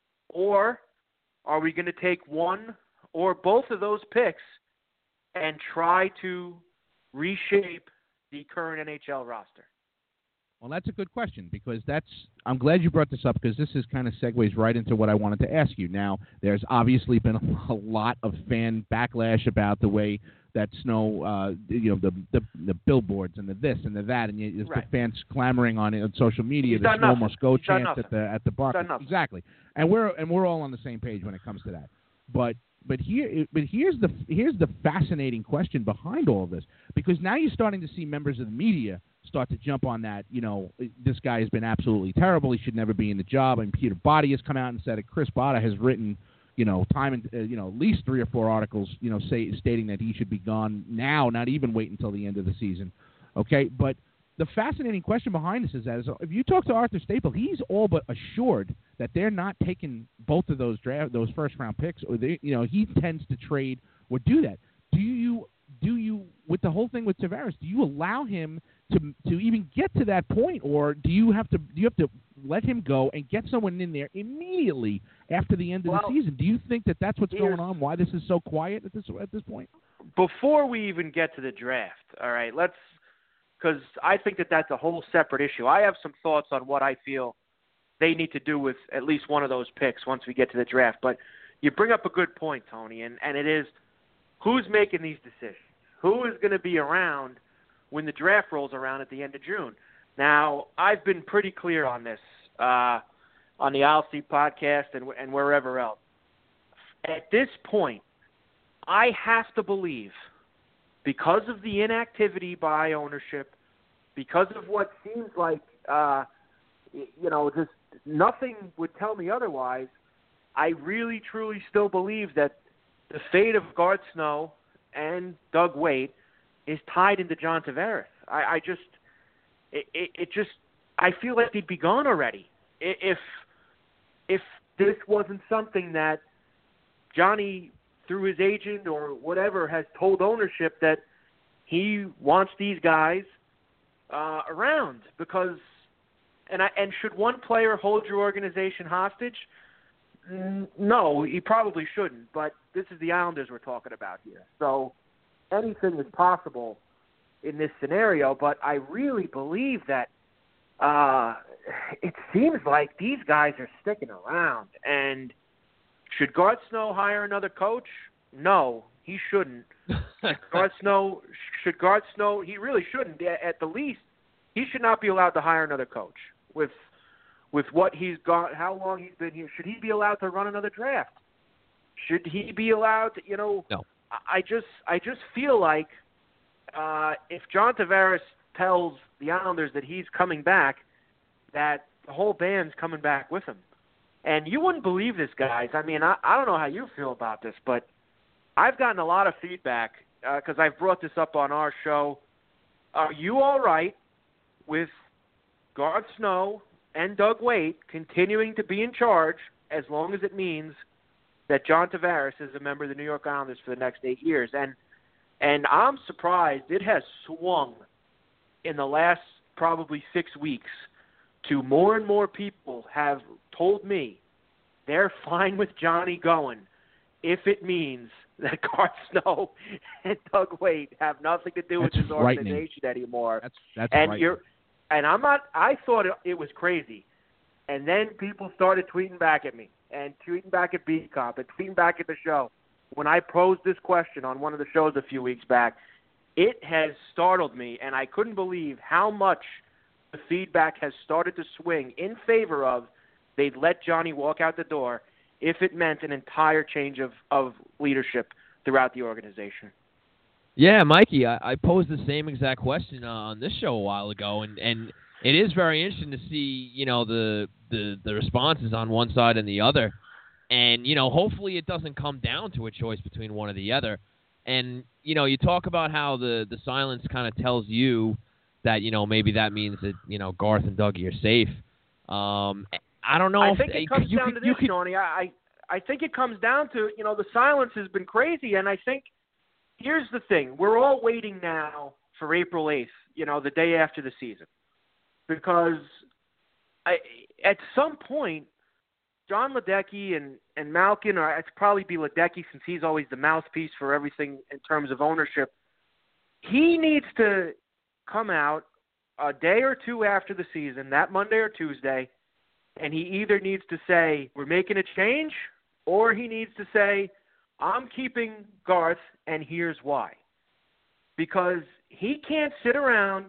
Or are we going to take one or both of those picks and try to reshape the current N H L roster? Well, that's a good question because that's. I'm glad you brought this up because this is kind of segues right into what I wanted to ask you. Now, there's obviously been a lot of fan backlash about the way that Snow, uh, you know, the, the the billboards and the this and the that, and you, Right. the fans clamoring on it on social media. He's The done Snow nothing. must go He's done chants nothing. at the at the bar. done nothing. Exactly, and we're and we're all on the same page when it comes to that. But but here but here's the here's the fascinating question behind all of this because now you're starting to see members of the media start to jump on that. You know, this guy has been absolutely terrible. He should never be in the job. And Peter Botta has come out and said it. Chris Botta has written, you know, time and uh, you know at least three or four articles, you know, say stating that he should be gone now, not even wait until the end of the season. Okay, but the fascinating question behind this is that is if you talk to Arthur Staple, he's all but assured that they're not taking both of those draft those first round picks, or they, you know, he tends to trade or do that. Do you do you with the whole thing with Tavares? Do you allow him to to even get to that point, or do you have to do you have to let him go and get someone in there immediately after the end of Well, the season? Do you think that that's what's here's- going on? Why this is so quiet at this at this point? Before we even get to the draft, all right, let's – because I think that that's a whole separate issue. I have some thoughts on what I feel they need to do with at least one of those picks once we get to the draft. But you bring up a good point, Tony, and, and it is who's making these decisions? Who is going to be around when the draft rolls around at the end of June? Now, I've been pretty clear on this uh, on the I'll See podcast and, and wherever else. At this point, I have to believe, because of the inactivity by ownership, because of what seems like, uh, you know, just nothing would tell me otherwise, I really, truly still believe that the fate of Garth Snow and Doug Weight is tied into John Tavares. I, I just, it, it, it just, I feel like they'd be gone already if, if this wasn't something that Johnny, through his agent or whatever, has told ownership that he wants these guys uh, around. Because, and I, and should one player hold your organization hostage? No, he probably shouldn't, but this is the Islanders we're talking about here. So anything is possible in this scenario, but I really believe that uh, it seems like these guys are sticking around. And should Garth Snow hire another coach? No, he shouldn't. Garth Snow, should Garth Snow, he really shouldn't. At the least, he should not be allowed to hire another coach with with what he's got, how long he's been here. Should he be allowed to run another draft? Should he be allowed to, you know, no. I just I just feel like uh, if John Tavares tells the Islanders that he's coming back, that the whole band's coming back with him. And you wouldn't believe this, guys. I mean, I, I don't know how you feel about this, but I've gotten a lot of feedback because uh, I've brought this up on our show. Are you all right with Garth Snow and Doug Weight continuing to be in charge as long as it means that John Tavares is a member of the New York Islanders for the next eight years? And and I'm surprised it has swung in the last probably six weeks to more and more people have told me they're fine with Johnny going if it means that Garth Snow and Doug Weight have nothing to do that's with this organization anymore. That's that's and you're and I'm not. I thought it, it was crazy, and then people started tweeting back at me and tweeting back at B Cop and tweeting back at the show when I posed this question on one of the shows a few weeks back. It has startled me, and I couldn't believe how much the feedback has started to swing in favor of they'd let Johnny walk out the door if it meant an entire change of, of leadership throughout the organization. Yeah, Mikey, I, I posed the same exact question uh, on this show a while ago, and, and it is very interesting to see, you know, the, the the responses on one side and the other. And, you know, hopefully it doesn't come down to a choice between one or the other. And, you know, you talk about how the, the silence kind of tells you that, you know, maybe that means that, you know, Garth and Dougie are safe. Um, I don't know I if think it comes you down could, to you this, could, Tony. I, I think it comes down to, you know, the silence has been crazy, and I think here's the thing. We're all waiting now for April eighth, you know, the day after the season. Because I, at some point, John Ledecky and, and Malkin, or it's probably be Ledecky since he's always the mouthpiece for everything in terms of ownership, he needs to come out a day or two after the season, that Monday or Tuesday, and he either needs to say, we're making a change, or he needs to say, I'm keeping Garth, and here's why. Because he can't sit around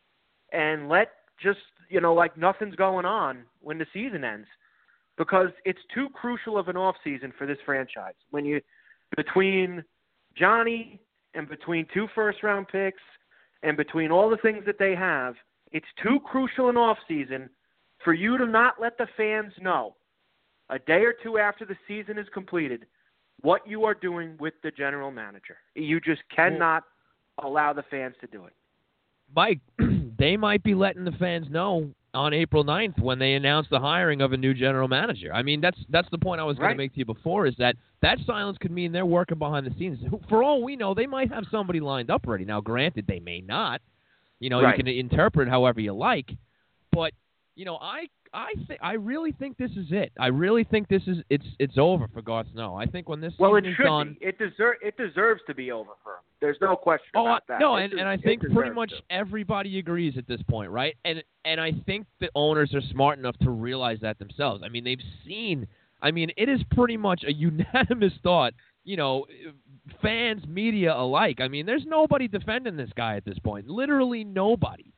and let just, you know, like nothing's going on when the season ends. Because it's too crucial of an off season for this franchise. When you, between Johnny and between two first-round picks and between all the things that they have, it's too crucial an off season for you to not let the fans know a day or two after the season is completed what you are doing with the general manager. You just cannot well, allow the fans to do it. Mike, they might be letting the fans know on April ninth when they announce the hiring of a new general manager. I mean, that's that's the point I was going right. to make to you before, is that that silence could mean they're working behind the scenes. For all we know, they might have somebody lined up already. Now, granted, they may not. You know, right. you can interpret however you like. But, you know, I I th- I really think this is it. I really think this is it's it's over for Garth Snow. I think when this well, season it is should done, be. It deserve it deserves to be over for him. There's no question oh, about that. No, it and, des- and I think pretty much to. everybody agrees at this point, right? And and I think the owners are smart enough to realize that themselves. I mean, they've seen. I mean, it is pretty much a unanimous thought. You know, fans, media alike. I mean, there's nobody defending this guy at this point. Literally nobody.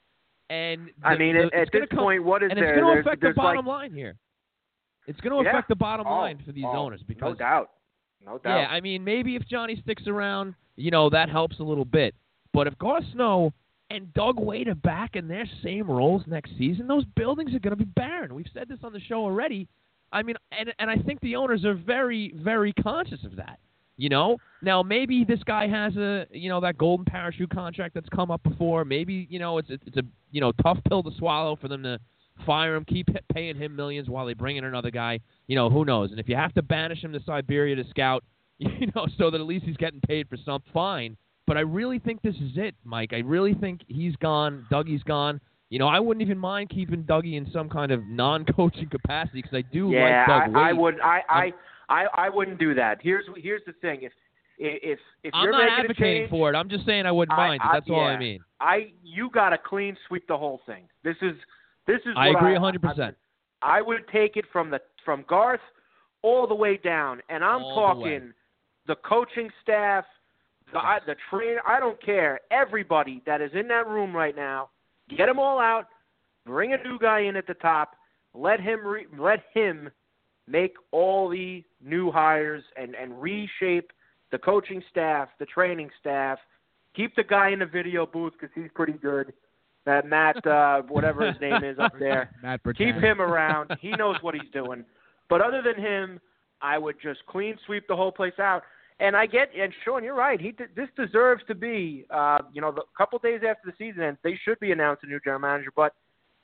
And the, I mean, the, at, at this come, point, what is and there? it's going to there's, affect there's the bottom like, line here. It's going to yeah. affect the bottom oh, line for these oh, owners because no doubt, no doubt. Yeah, I mean, maybe if Johnny sticks around, you know, that helps a little bit. But if Garth Snow and Doug Wade are back in their same roles next season, those buildings are going to be barren. We've said this on the show already. I mean, and and I think the owners are very, very conscious of that. You know, now maybe this guy has a, you know, that golden parachute contract that's come up before. Maybe, you know, it's it's a, you know, tough pill to swallow for them to fire him, keep paying him millions while they bring in another guy. You know, who knows? And if you have to banish him to Siberia to scout, you know, so that at least he's getting paid for something, fine. But I really think this is it, Mike. I really think he's gone. Dougie's gone. You know, I wouldn't even mind keeping Dougie in some kind of non-coaching capacity because I do yeah, like Doug Wade. I, I would. I, I I I wouldn't do that. Here's here's the thing. If if if I'm you're not making advocating a change, for it. I'm just saying I wouldn't I, mind. I, That's all yeah, I mean. I you got to clean sweep the whole thing. This is this is. I what agree I, one hundred percent. I, I would take it from the from Garth all the way down, and I'm all talking the, the coaching staff, the I, the trainer. I don't care. Everybody that is in that room right now, get them all out. Bring a new guy in at the top. Let him re, let him make all the new hires and, and reshape the coaching staff, the training staff. Keep the guy in the video booth because he's pretty good. That Matt, uh, whatever his name is up there. Matt Keep him around. He knows what he's doing. But other than him, I would just clean sweep the whole place out. And I get, and Sean, you're right. He this deserves to be, uh, you know, a couple days after the season ends, they should be announcing a new general manager. But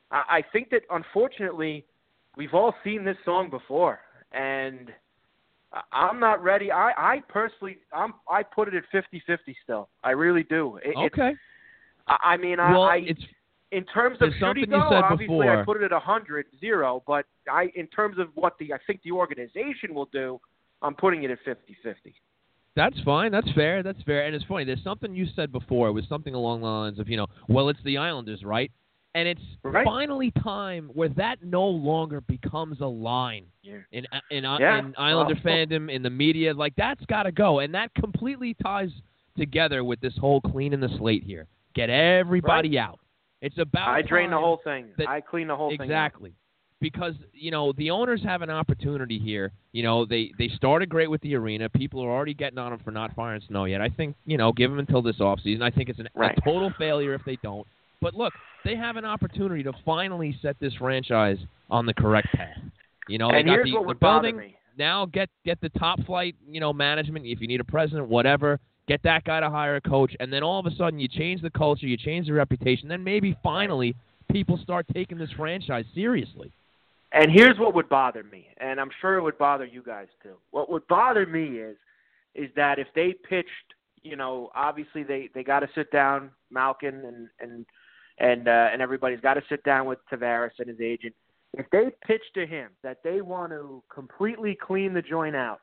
I think that, unfortunately, we've all seen this song before, and I'm not ready. I, I personally, I'm, I put it at fifty-fifty still. I really do. It, okay. It, I mean, well, I, it's, in terms of should he go, obviously before. I put it at one hundred, zero, but I, in terms of what the I think the organization will do, I'm putting it at fifty-fifty. That's fine. That's fair. That's fair. And it's funny. There's something you said before. It was something along the lines of, you know, well, it's the Islanders, right? And it's right. finally time where that no longer becomes a line yeah. in in, yeah. in Islander well, fandom, in the media. Like, that's got to go. And that completely ties together with this whole cleaning the slate here. Get everybody right. out. It's about I drain the whole thing. That, I clean the whole exactly. thing out. Exactly. Because, you know, the owners have an opportunity here. You know, they, they started great with the arena. People are already getting on them for not firing Snow yet. I think, you know, give them until this offseason. I think it's an, right. a total failure if they don't. But look, they have an opportunity to finally set this franchise on the correct path. You know, and they got here's the, what the would building. bother me. Now get get the top flight, you know, management. If you need a president, whatever, get that guy to hire a coach, and then all of a sudden you change the culture, you change the reputation. Then maybe finally people start taking this franchise seriously. And here's what would bother me, and I'm sure it would bother you guys too. What would bother me is, is that if they pitched, you know, obviously they, they got to sit down, Malkin and and and uh, and everybody's got to sit down with Tavares and his agent. If they pitch to him that they want to completely clean the joint out,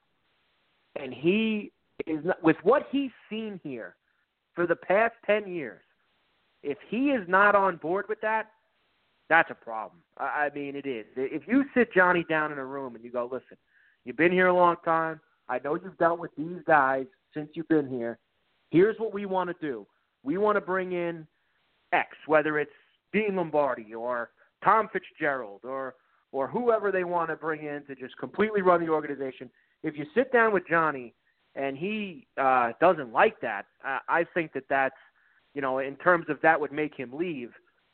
and he is not, with what he's seen here for the past ten years, if he is not on board with that, that's a problem. I mean, it is. If you sit Johnny down in a room and you go, listen, you've been here a long time. I know you've dealt with these guys since you've been here. Here's what we want to do. We want to bring in X, whether it's Dean Lombardi or Tom Fitzgerald or or whoever they want to bring in to just completely run the organization. If you sit down with Johnny and he uh, doesn't like that, uh, I think that that's, you know, in terms of that would make him leave.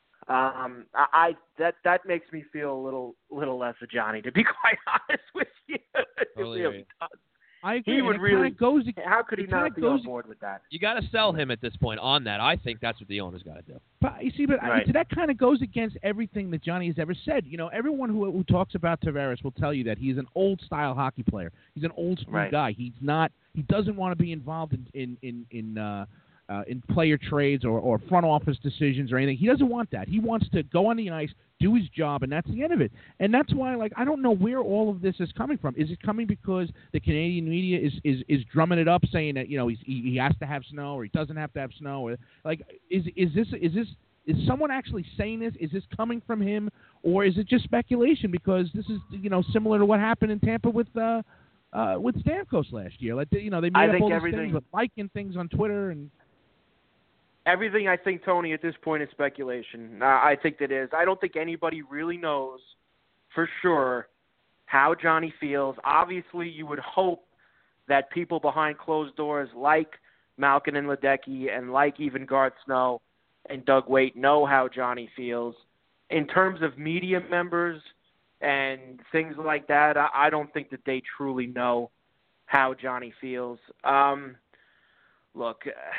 Um, I, I that that makes me feel a little little less of Johnny, to be quite honest with you. It totally really does. I agree. He would it really. Goes, how could he not be goes, on board with that? You got to sell him at this point on that. I think that's what the owners got to do. But you see, but right. I, that kind of goes against everything that Johnny has ever said. You know, everyone who who talks about Tavares will tell you that he's an old style hockey player. He's an old school right. guy. He's not. He doesn't want to be involved in in in. in uh, Uh, in player trades or, or front office decisions or anything. He doesn't want that. He wants to go on the ice, do his job, and that's the end of it. And that's why, like, I don't know where all of this is coming from. Is it coming because the Canadian media is, is, is drumming it up, saying that, you know, he's, he, he has to have Snow or he doesn't have to have Snow? Or, like, is is this is this is someone actually saying this? Is this coming from him, or is it just speculation? Because this is, you know, similar to what happened in Tampa with uh, uh, with Stamkos last year. Like, you know, they made I up think all these everything... things with liking things on Twitter and. everything I think, Tony, at this point is speculation. Uh, I think that is. I don't think anybody really knows for sure how Johnny feels. Obviously, you would hope that people behind closed doors like Malkin and Ledecky and like even Garth Snow and Doug Waite know how Johnny feels. In terms of media members and things like that, I, I don't think that they truly know how Johnny feels. Um, look,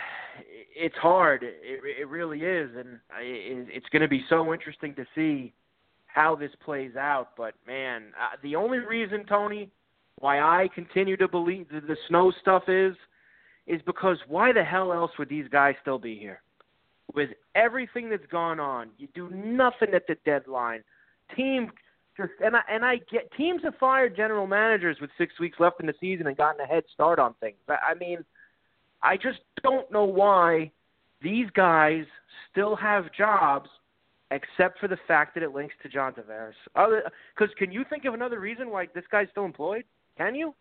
it's hard. It, it really is, and it, it's going to be so interesting to see how this plays out. But, man, uh, the only reason, Tony, why I continue to believe that the Snow stuff is, is because why the hell else would these guys still be here? With everything that's gone on, you do nothing at the deadline. Team just and I and I get teams have fired general managers with six weeks left in the season and gotten a head start on things. I mean, I just don't know why these guys still have jobs, except for the fact that it links to John Tavares. Other, because can you think of another reason why this guy's still employed? Can you?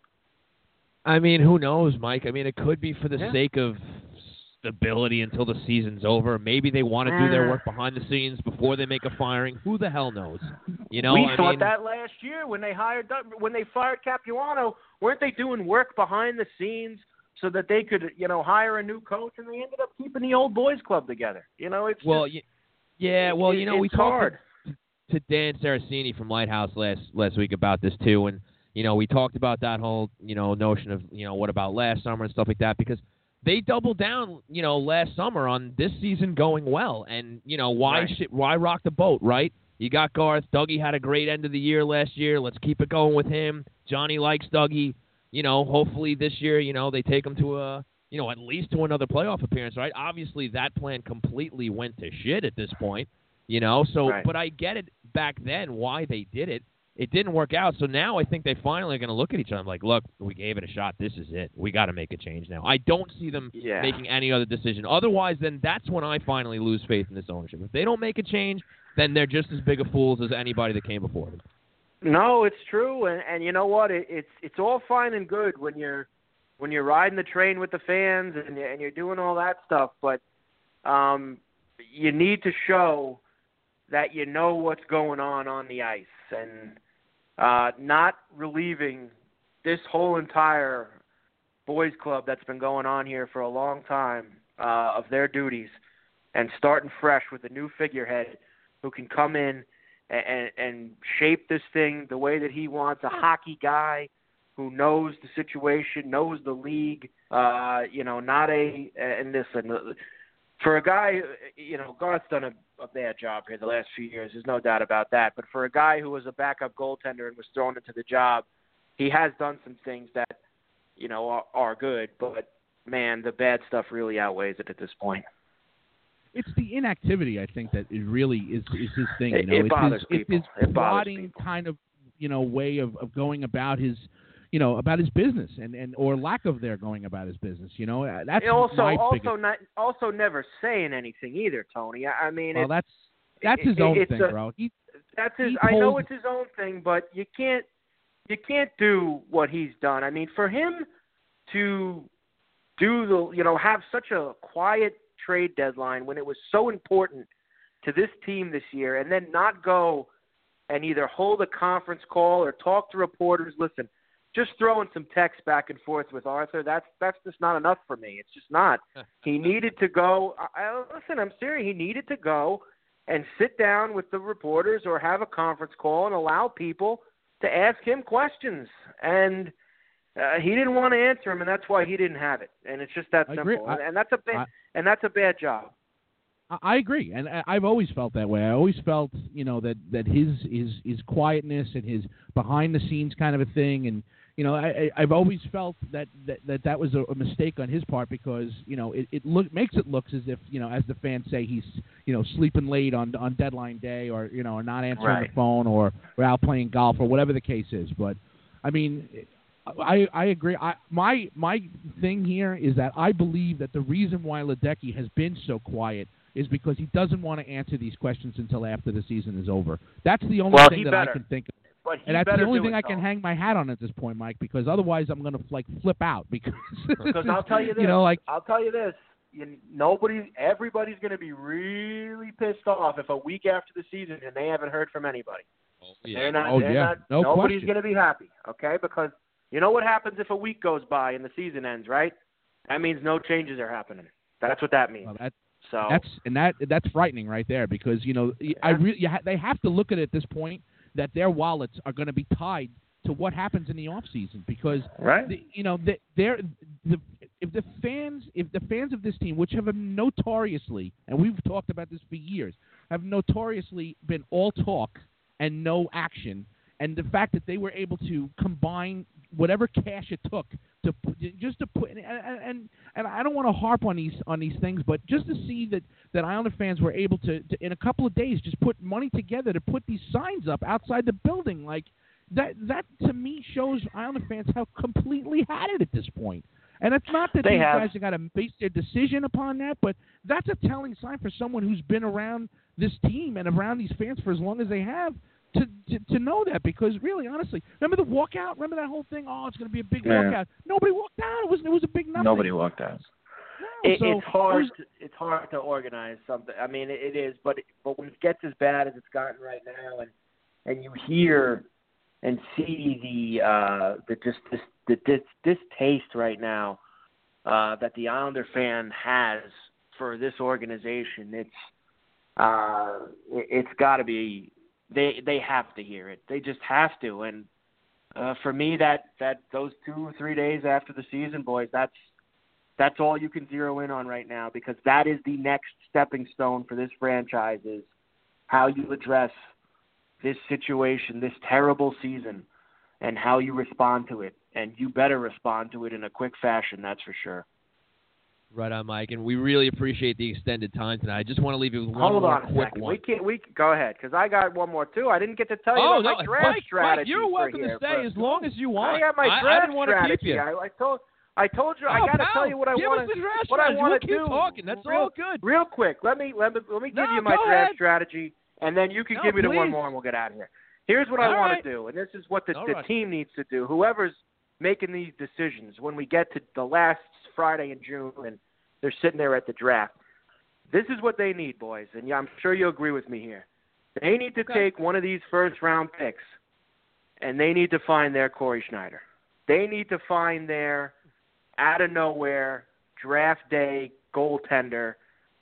I mean, who knows, Mike? I mean, it could be for the yeah. sake of stability until the season's over. Maybe they want to do their work behind the scenes before they make a firing. Who the hell knows? You know, we I thought mean, that last year when they hired when they fired Capuano. Weren't they doing work behind the scenes so that they could, you know, hire a new coach? And they ended up keeping the old boys club together. You know, it's well, just, yeah. Well, it, you know, we talked hard. to Dan Saraceni from Lighthouse last last week about this too, and you know, we talked about that whole, you know, notion of, you know, what about last summer and stuff like that, because they doubled down, you know, last summer on this season going well. And, you know, why right. shit, why rock the boat, right? You got Garth. Dougie had a great end of the year last year. Let's keep it going with him. Johnny likes Dougie. You know, hopefully this year, you know, they take him to a, you know, at least to another playoff appearance, right? Obviously that plan completely went to shit at this point, you know. So, right. but I get it back then why they did it. It didn't work out, so now I think they finally are going to look at each other and like, look, we gave it a shot. This is it. We got to make a change now. I don't see them yeah. making any other decision. Otherwise, then that's when I finally lose faith in this ownership. If they don't make a change, then they're just as big of fools as anybody that came before them. No, it's true, and and you know what? It, it's it's all fine and good when you're when you're riding the train with the fans and and you're doing all that stuff, but um, you need to show that you know what's going on on the ice and. Uh, not relieving this whole entire boys club that's been going on here for a long time uh, of their duties and starting fresh with a new figurehead who can come in and, and, and shape this thing the way that he wants, a hockey guy who knows the situation, knows the league, uh, you know, not a – and listen, for a guy, you know, Garth's done a, a bad job here the last few years. There's no doubt about that. But for a guy who was a backup goaltender and was thrown into the job, he has done some things that, you know, are, are good. But, man, the bad stuff really outweighs it at this point. It's the inactivity, I think, that it really is, is his thing. You It, know, it it's bothers his, people. It's his It bothers plodding people. kind of, you know, way of, of going about his – you know, about his business and, and or lack of their going about his business. You know, that's and also my also biggest... not also never saying anything either, Tony. I, I mean, well, it's, that's that's it, his own it's thing, a, bro. He, that's his. he I know holds... it's his own thing, but you can't you can't do what he's done. I mean, for him to do the you know have such a quiet trade deadline when it was so important to this team this year, and then not go and either hold a conference call or talk to reporters. Listen. Just throwing some text back and forth with Arthur, that's that's just not enough for me. It's just not. He needed to go. I, I, listen, I'm serious. He needed to go and sit down with the reporters or have a conference call and allow people to ask him questions. And uh, he didn't want to answer them, and that's why he didn't have it. And it's just that I simple. agree. I, and, and that's a bad I, and that's a bad job. I agree, and I've always felt that way. I always felt, you know, that, that his his his quietness and his behind the scenes kind of a thing, and you know, I, I've always felt that that, that, that was a, a mistake on his part because you know it, it look makes it look as if you know, as the fans say, he's you know sleeping late on on deadline day, or you know, or not answering right. the phone, or, or out playing golf, or whatever the case is. But I mean. I, I agree. I, my my thing here is that I believe that the reason why Ledecky has been so quiet is because he doesn't want to answer these questions until after the season is over. That's the only well, thing that better. I can think of. But and that's the only thing it, I can hang my hat on at this point, Mike, because otherwise I'm going to like flip out because because I'll tell you this. You know, like I'll tell you this. you, nobody, everybody's going to be really pissed off if a week after the season and they haven't heard from anybody. Oh, yeah. They're not, oh, they're yeah. not, no nobody's question. going to be happy, okay? Because you know what happens if a week goes by and the season ends, right? That means no changes are happening. That's what that means. Well, that, so that's and that that's frightening right there because you know yeah. I re- you ha- they have to look at it at this point that their wallets are going to be tied to what happens in the off season because right. the, you know the, they're the if the fans if the fans of this team, which have notoriously, and we've talked about this for years, have notoriously been all talk and no action, and the fact that they were able to combine whatever cash it took to put, just to put and, and and I don't want to harp on these on these things, but just to see that that Islander fans were able to, to in a couple of days just put money together to put these signs up outside the building, like that that to me shows Islander fans have completely had it at this point. And it's not that they these have. guys have got to base their decision upon that, but that's a telling sign for someone who's been around this team and around these fans for as long as they have. To, to to know that, because really, honestly, remember the walkout? Remember that whole thing? Oh, it's going to be a big yeah. walkout. Nobody walked out. It was it was a big nothing. Nobody walked out. No, it, so it's hard. It was, to, it's hard to organize something. I mean, it, it is, but but when it gets as bad as it's gotten right now, and and you hear and see the uh, the just this the this distaste right now uh, that the Islander fan has for this organization, it's uh, it, it's got to be. They they have to hear it. They just have to. And uh, for me, that, that those two or three days after the season, boys, that's that's all you can zero in on right now, because that is the next stepping stone for this franchise, is how you address this situation, this terrible season, and how you respond to it. And you better respond to it in a quick fashion, that's for sure. Right on, Mike, and we really appreciate the extended time tonight. I just want to leave you with one Hold more on a quick second. one. We can't. We go ahead, because I got one more too. I didn't get to tell you oh, about no, my draft Mike, strategy. Mike, you're welcome for to stay here, as long as you want. I got my I, draft I didn't want to strategy. keep you. I, I told. I told you. Oh, I got to pal, tell you what I give want us the draft What I strategy. want We'll to keep do. talking. That's real, all good. Real quick. Let me let me let me give no, you my go draft ahead. strategy, and then you can no, give me the one please. more, and we'll get out of here. Here's what all I want right. to do, and this is what the, all the right. team needs to do. Whoever's making these decisions when we get to the last Friday in June, and they're sitting there at the draft. This is what they need, boys, and I'm sure you'll agree with me here. They need to okay. take one of these first-round picks, and they need to find their Corey Schneider. They need to find their out-of-nowhere draft day goaltender,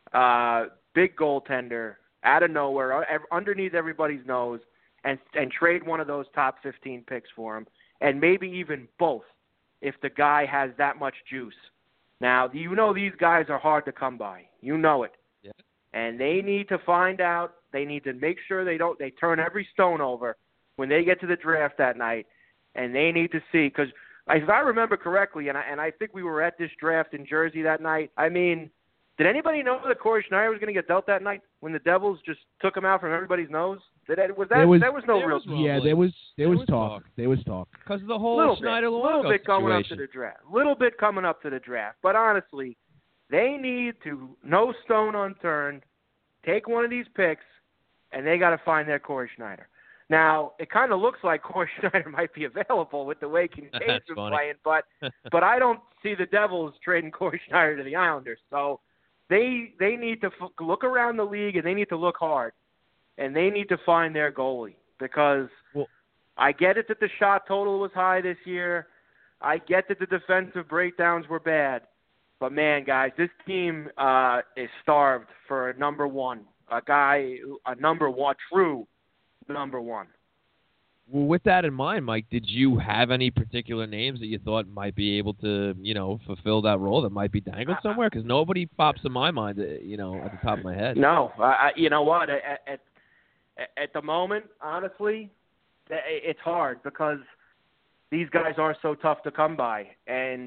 uh, big goaltender, out of nowhere, underneath everybody's nose, and and trade one of those top fifteen picks for him, and maybe even both if the guy has that much juice. Now, you know these guys are hard to come by. You know it. Yeah. And they need to find out. They need to make sure they don't. They turn every stone over when they get to the draft that night, and they need to see, because if I remember correctly, and I, and I think we were at this draft in Jersey that night. I mean, did anybody know that Corey Schneider was going to get dealt that night when the Devils just took him out from everybody's nose? Did that, was that there was, there was no there real was yeah, there was there, there was, was talk. talk. There was talk. Because of the whole little Schneider bit, little bit coming up to situation. the draft. Little bit coming up to the draft. But honestly, they need to, no stone unturned, take one of these picks, and they got to find their Corey Schneider. Now, it kind of looks like Corey Schneider might be available with the way Kincaid's been funny. playing, but but I don't see the Devils trading Corey Schneider to the Islanders. So they they need to f- look around the league, and they need to look hard, and they need to find their goalie, because well, I get it that the shot total was high this year. I get that the defensive breakdowns were bad. But, man, guys, this team uh, is starved for a number one, a guy, a number one, true number one. Well, with that in mind, Mike, did you have any particular names that you thought might be able to, you know, fulfill that role, that might be dangled somewhere? Because nobody pops in my mind, you know, at the top of my head. No, I, you know what? At, at at the moment, honestly, it's hard, because these guys are so tough to come by, and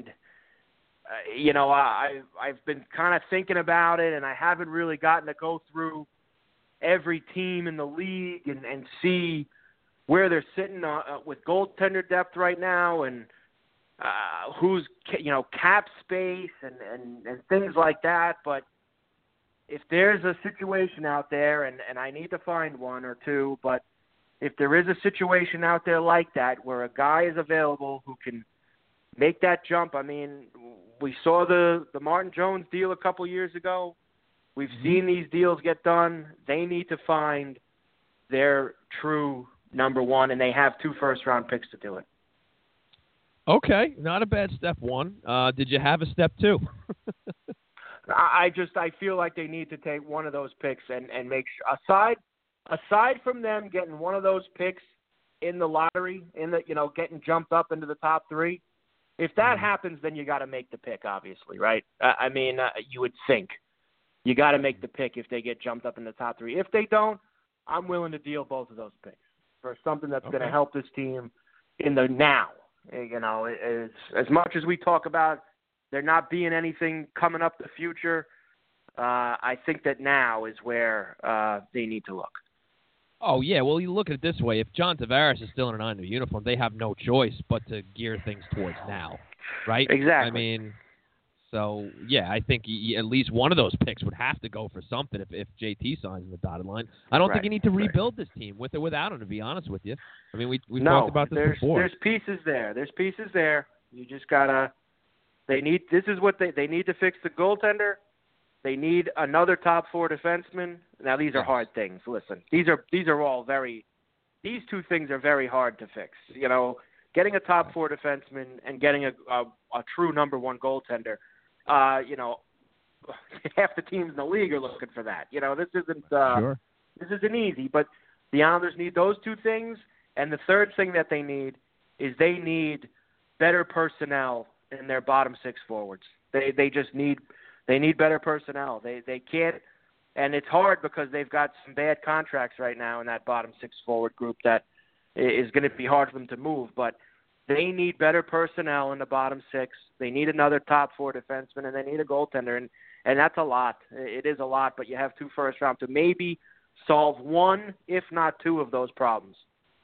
uh, you know, I I've been kind of thinking about it, and I haven't really gotten to go through every team in the league and, and see where they're sitting uh, with goaltender depth right now, and uh, who's, you know, cap space and, and, and things like that. But if there's a situation out there, and, and I need to find one or two, but if there is a situation out there like that where a guy is available who can make that jump. I mean, we saw the, the Martin Jones deal a couple years ago. We've mm-hmm. seen these deals get done. They need to find their true number one, and they have two first-round picks to do it. Okay, not a bad step one. Uh, did you have a step two? I just I feel like they need to take one of those picks and, and make sure, aside aside from them getting one of those picks in the lottery, in the you know getting jumped up into the top three, if that mm-hmm. happens, then you got to make the pick, obviously, right? Uh, I mean, uh, you would think you got to make the pick if they get jumped up in the top three. If they don't, I'm willing to deal both of those picks for something that's okay. going to help this team in the now. You know, as as much as we talk about there not being anything coming up the future, uh, I think that now is where uh, they need to look. Oh, yeah. Well, you look at it this way. If John Tavares is still in an Islander uniform, they have no choice but to gear things towards now, right? Exactly. I mean, so, yeah, I think he, at least one of those picks would have to go for something if, if J T signs in the dotted line. I don't right. think you need to rebuild right. this team with or without him, to be honest with you. I mean, we, we've no, talked about this there's, before. There's pieces there. There's pieces there. You just got to – they need – this is what they – they need to fix the goaltender. They need another top four defenseman. Now, these are yes. hard things. Listen, these are these are all very – these two things are very hard to fix. You know, getting a top four defenseman and getting a, a, a true number one goaltender – Uh, you know, half the teams in the league are looking for that. You know, this isn't uh, sure. this isn't easy, but the Islanders need those two things, and the third thing that they need is they need better personnel in their bottom six forwards. They they just need they need better personnel. They they can't, and it's hard because they've got some bad contracts right now in that bottom six forward group that is going to be hard for them to move, but. They need better personnel in the bottom six. They need another top four defenseman, and they need a goaltender, and, and that's a lot. It is a lot, but you have two first round to maybe solve one, if not two, of those problems.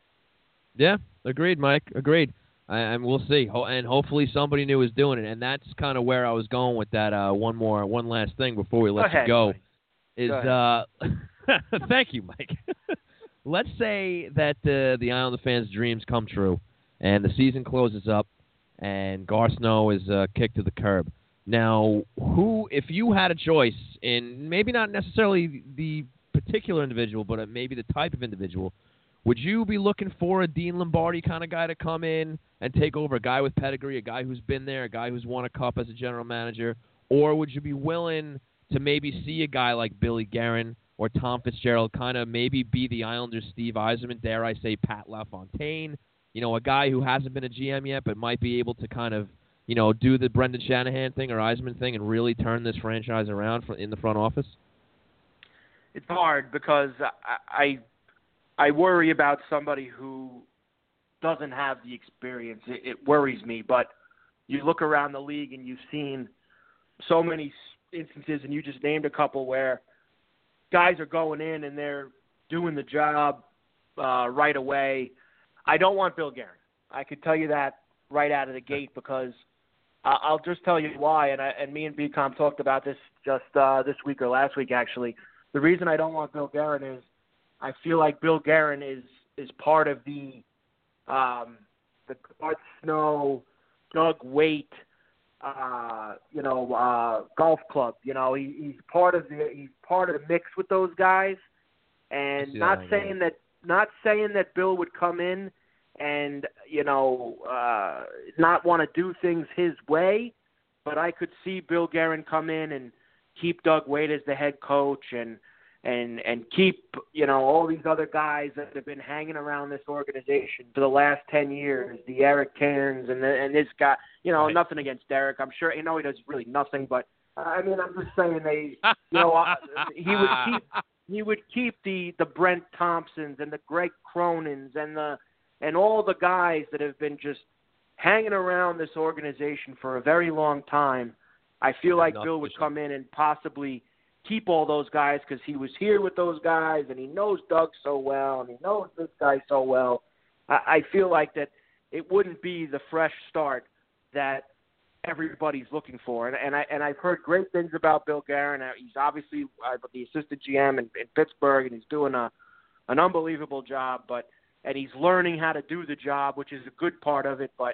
Yeah, agreed, Mike. Agreed. I, and we'll see. Ho- and hopefully somebody new is doing it. And that's kind of where I was going with that. Uh, one more, one last thing before we let go ahead, you go. Mike. Is go uh, thank you, Mike. Let's say that uh, the Islander fans' dreams come true. And the season closes up, and Gar Snow is uh, kicked to the curb. Now, who, if you had a choice in maybe not necessarily the particular individual, but maybe the type of individual, would you be looking for a Dean Lombardi kind of guy to come in and take over, a guy with pedigree, a guy who's been there, a guy who's won a cup as a general manager, or would you be willing to maybe see a guy like Billy Guerin or Tom Fitzgerald kind of maybe be the Islanders' Steve Yzerman, dare I say Pat LaFontaine? You know, a guy who hasn't been a G M yet but might be able to kind of, you know, do the Brendan Shanahan thing or Yzerman thing and really turn this franchise around in the front office? It's hard because I I, I worry about somebody who doesn't have the experience. It, it worries me, but you look around the league and you've seen so many instances, and you just named a couple where guys are going in and they're doing the job uh, right away. I don't want Bill Guerin. I could tell you that right out of the gate because uh, I'll just tell you why. And I, and me and B COM talked about this just uh, this week or last week, actually. The reason I don't want Bill Guerin is I feel like Bill Guerin is is part of the um, the Gar Snow, Doug Waite, uh, you know, uh, golf club. You know, he, he's part of the he's part of the mix with those guys. And not saying that. Not saying that Bill would come in and, you know, uh, not want to do things his way, but I could see Bill Guerin come in and keep Doug Waite as the head coach and and and keep, you know, all these other guys that have been hanging around this organization for the last ten years, the Eric Cairns and the, and this guy, you know, right. Nothing against Derek. I'm sure, you know, he does really nothing, but I mean, I'm just saying they, you know, uh, he would keep. He would keep the, the Brent Thompsons and the Greg Cronins and the and all the guys that have been just hanging around this organization for a very long time. I feel like Bill would come in and possibly keep all those guys because he was here with those guys and he knows Doug so well and he knows this guy so well. I, I feel like that it wouldn't be the fresh start that everybody's looking for, and, and I and I've heard great things about Bill Guerin. He's obviously uh, the assistant G M in, in Pittsburgh, and he's doing a an unbelievable job. But and he's learning how to do the job, which is a good part of it. But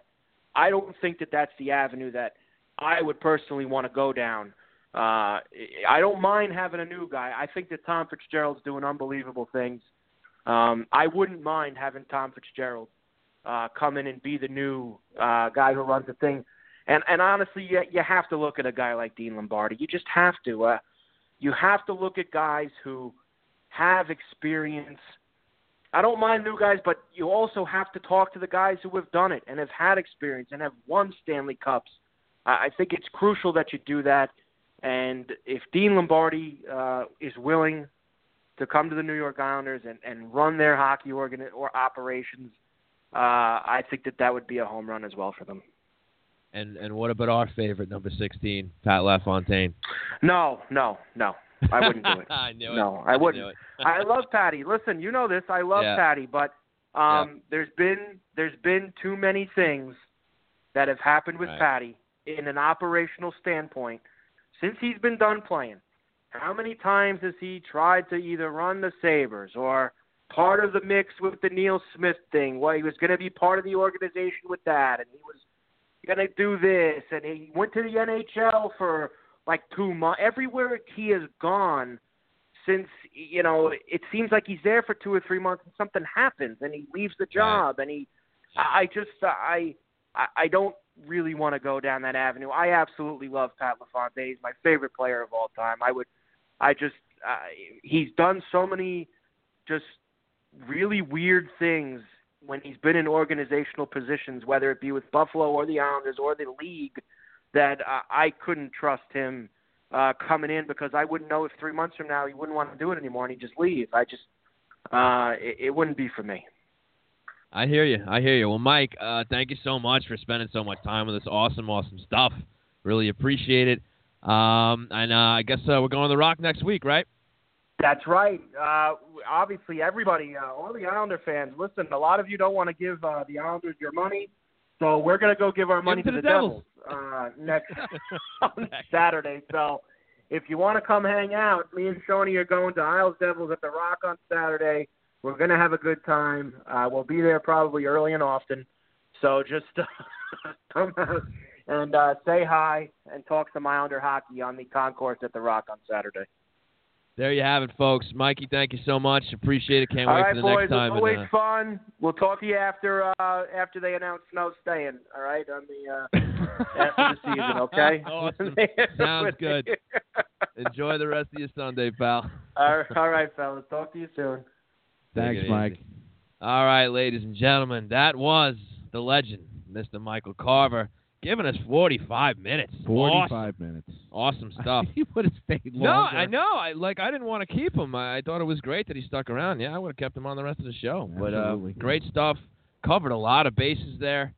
I don't think that that's the avenue that I would personally want to go down. Uh, I don't mind having a new guy. I think that Tom Fitzgerald's doing unbelievable things. Um, I wouldn't mind having Tom Fitzgerald uh, come in and be the new uh, guy who runs the thing. And and honestly, you, you have to look at a guy like Dean Lombardi. You just have to. Uh, you have to look at guys who have experience. I don't mind new guys, but you also have to talk to the guys who have done it and have had experience and have won Stanley Cups. I, I think it's crucial that you do that. And if Dean Lombardi uh, is willing to come to the New York Islanders and, and run their hockey organ or operations, uh, I think that that would be a home run as well for them. And and what about our favorite number sixteen, Pat LaFontaine? No, no, no. I wouldn't do it. I knew it. No, I wouldn't. I, knew it. I love Patty. Listen, you know this. I love yeah. Patty, but um, yeah. there's been there's been too many things that have happened with right. Patty in an operational standpoint since he's been done playing. How many times has he tried to either run the Sabres or part of the mix with the Neil Smith thing? Well, he was going to be part of the organization with that, and he was going to do this, and he went to the N H L for like two months. Everywhere he has gone since, you know, it seems like he's there for two or three months and something happens and he leaves the job. Right. And he, I just, I, I don't really want to go down that avenue. I absolutely love Pat LaFontaine. He's my favorite player of all time. I would, I just, uh, he's done so many just really weird things when he's been in organizational positions, whether it be with Buffalo or the Islanders or the league, that uh, I couldn't trust him uh, coming in because I wouldn't know if three months from now he wouldn't want to do it anymore and he'd just leave. I just, uh, it, it wouldn't be for me. I hear you. I hear you. Well, Mike, uh, thank you so much for spending so much time with us. Awesome, awesome stuff. Really appreciate it. Um, and uh, I guess uh, we're going to the Rock next week, right? That's right. Uh, obviously, everybody, uh, all the Islander fans, listen, a lot of you don't want to give uh, the Islanders your money, so we're going to go give our money give to, to the, the Devils, Devils uh, next on Saturday. So if you want to come hang out, me and Shoney are going to Isles Devils at the Rock on Saturday. We're going to have a good time. Uh, we'll be there probably early and often. So just uh, come out and uh, say hi and talk some Islander hockey on the concourse at the Rock on Saturday. There you have it, folks. Mikey, thank you so much. Appreciate it. Can't all wait right, for the boys, next time. It's always and, uh, fun. We'll talk to you after uh, after they announce Snow staying. All right, on the uh, after the season. Okay. Awesome. Sounds good. Enjoy the rest of your Sunday, pal. all, right, all right, fellas. Talk to you soon. Thanks, Mike. Easy. All right, ladies and gentlemen, that was the legend, Mister Michael Carver, giving us forty-five minutes. forty-five awesome. minutes. Awesome stuff. He would have stayed longer. No, I know. I like. I didn't want to keep him. I, I thought it was great that he stuck around. Yeah, I would have kept him on the rest of the show. Absolutely. But uh, great stuff. Covered a lot of bases there.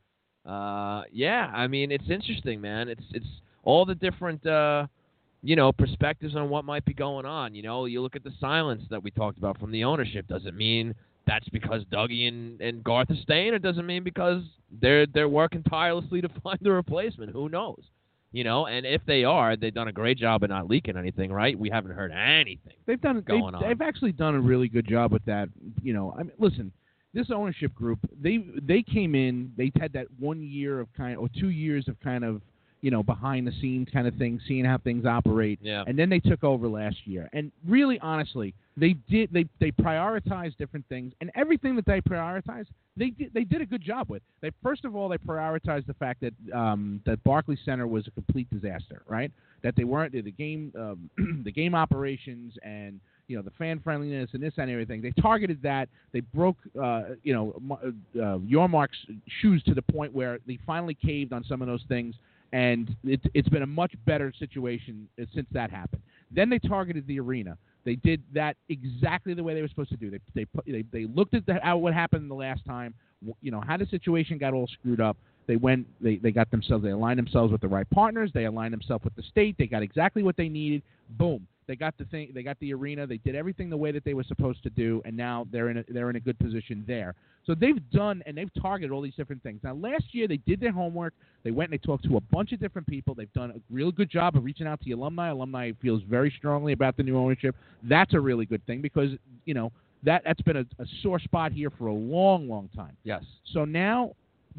Uh, yeah, I mean, it's interesting, man. It's it's all the different, uh, you know, perspectives on what might be going on. You know, you look at the silence that we talked about from the ownership. Does it mean that's because Dougie and, and Garth are staying, or does it mean because they're they're working tirelessly to find a replacement? Who knows? You know, and if they are, they've done a great job of not leaking anything, right? We haven't heard anything. They've done going they've, on. They've actually done a really good job with that. You know, I mean, listen, this ownership group, they they came in, they had that one year of kind or two years of kind of, you know, behind the scenes kind of thing, seeing how things operate. Yeah. And then they took over last year. And really, honestly, they did they they prioritized different things, and everything that they prioritized, they did they did a good job with. They first of all they prioritized the fact that um, that Barclays Center was a complete disaster, right? That they weren't the game um, the game operations and you know the fan friendliness and this and everything. They targeted that. They broke uh, you know uh, Yormark's shoes to the point where they finally caved on some of those things. And it, it's been a much better situation since that happened. Then they targeted the arena. They did that exactly the way they were supposed to do. They they put, they, they looked at the, how what happened the last time. You know how the situation got all screwed up. They went. They, they got themselves. They aligned themselves with the right partners. They aligned themselves with the state. They got exactly what they needed. Boom. They got the thing. They got the arena. They did everything the way that they were supposed to do, and now they're in a, they're in a good position there. So they've done and they've targeted all these different things. Now, last year they did their homework. They went and they talked to a bunch of different people. They've done a real good job of reaching out to the alumni. Alumni feels very strongly about the new ownership. That's a really good thing because you know that that's been a, a sore spot here for a long, long time. Yes. So now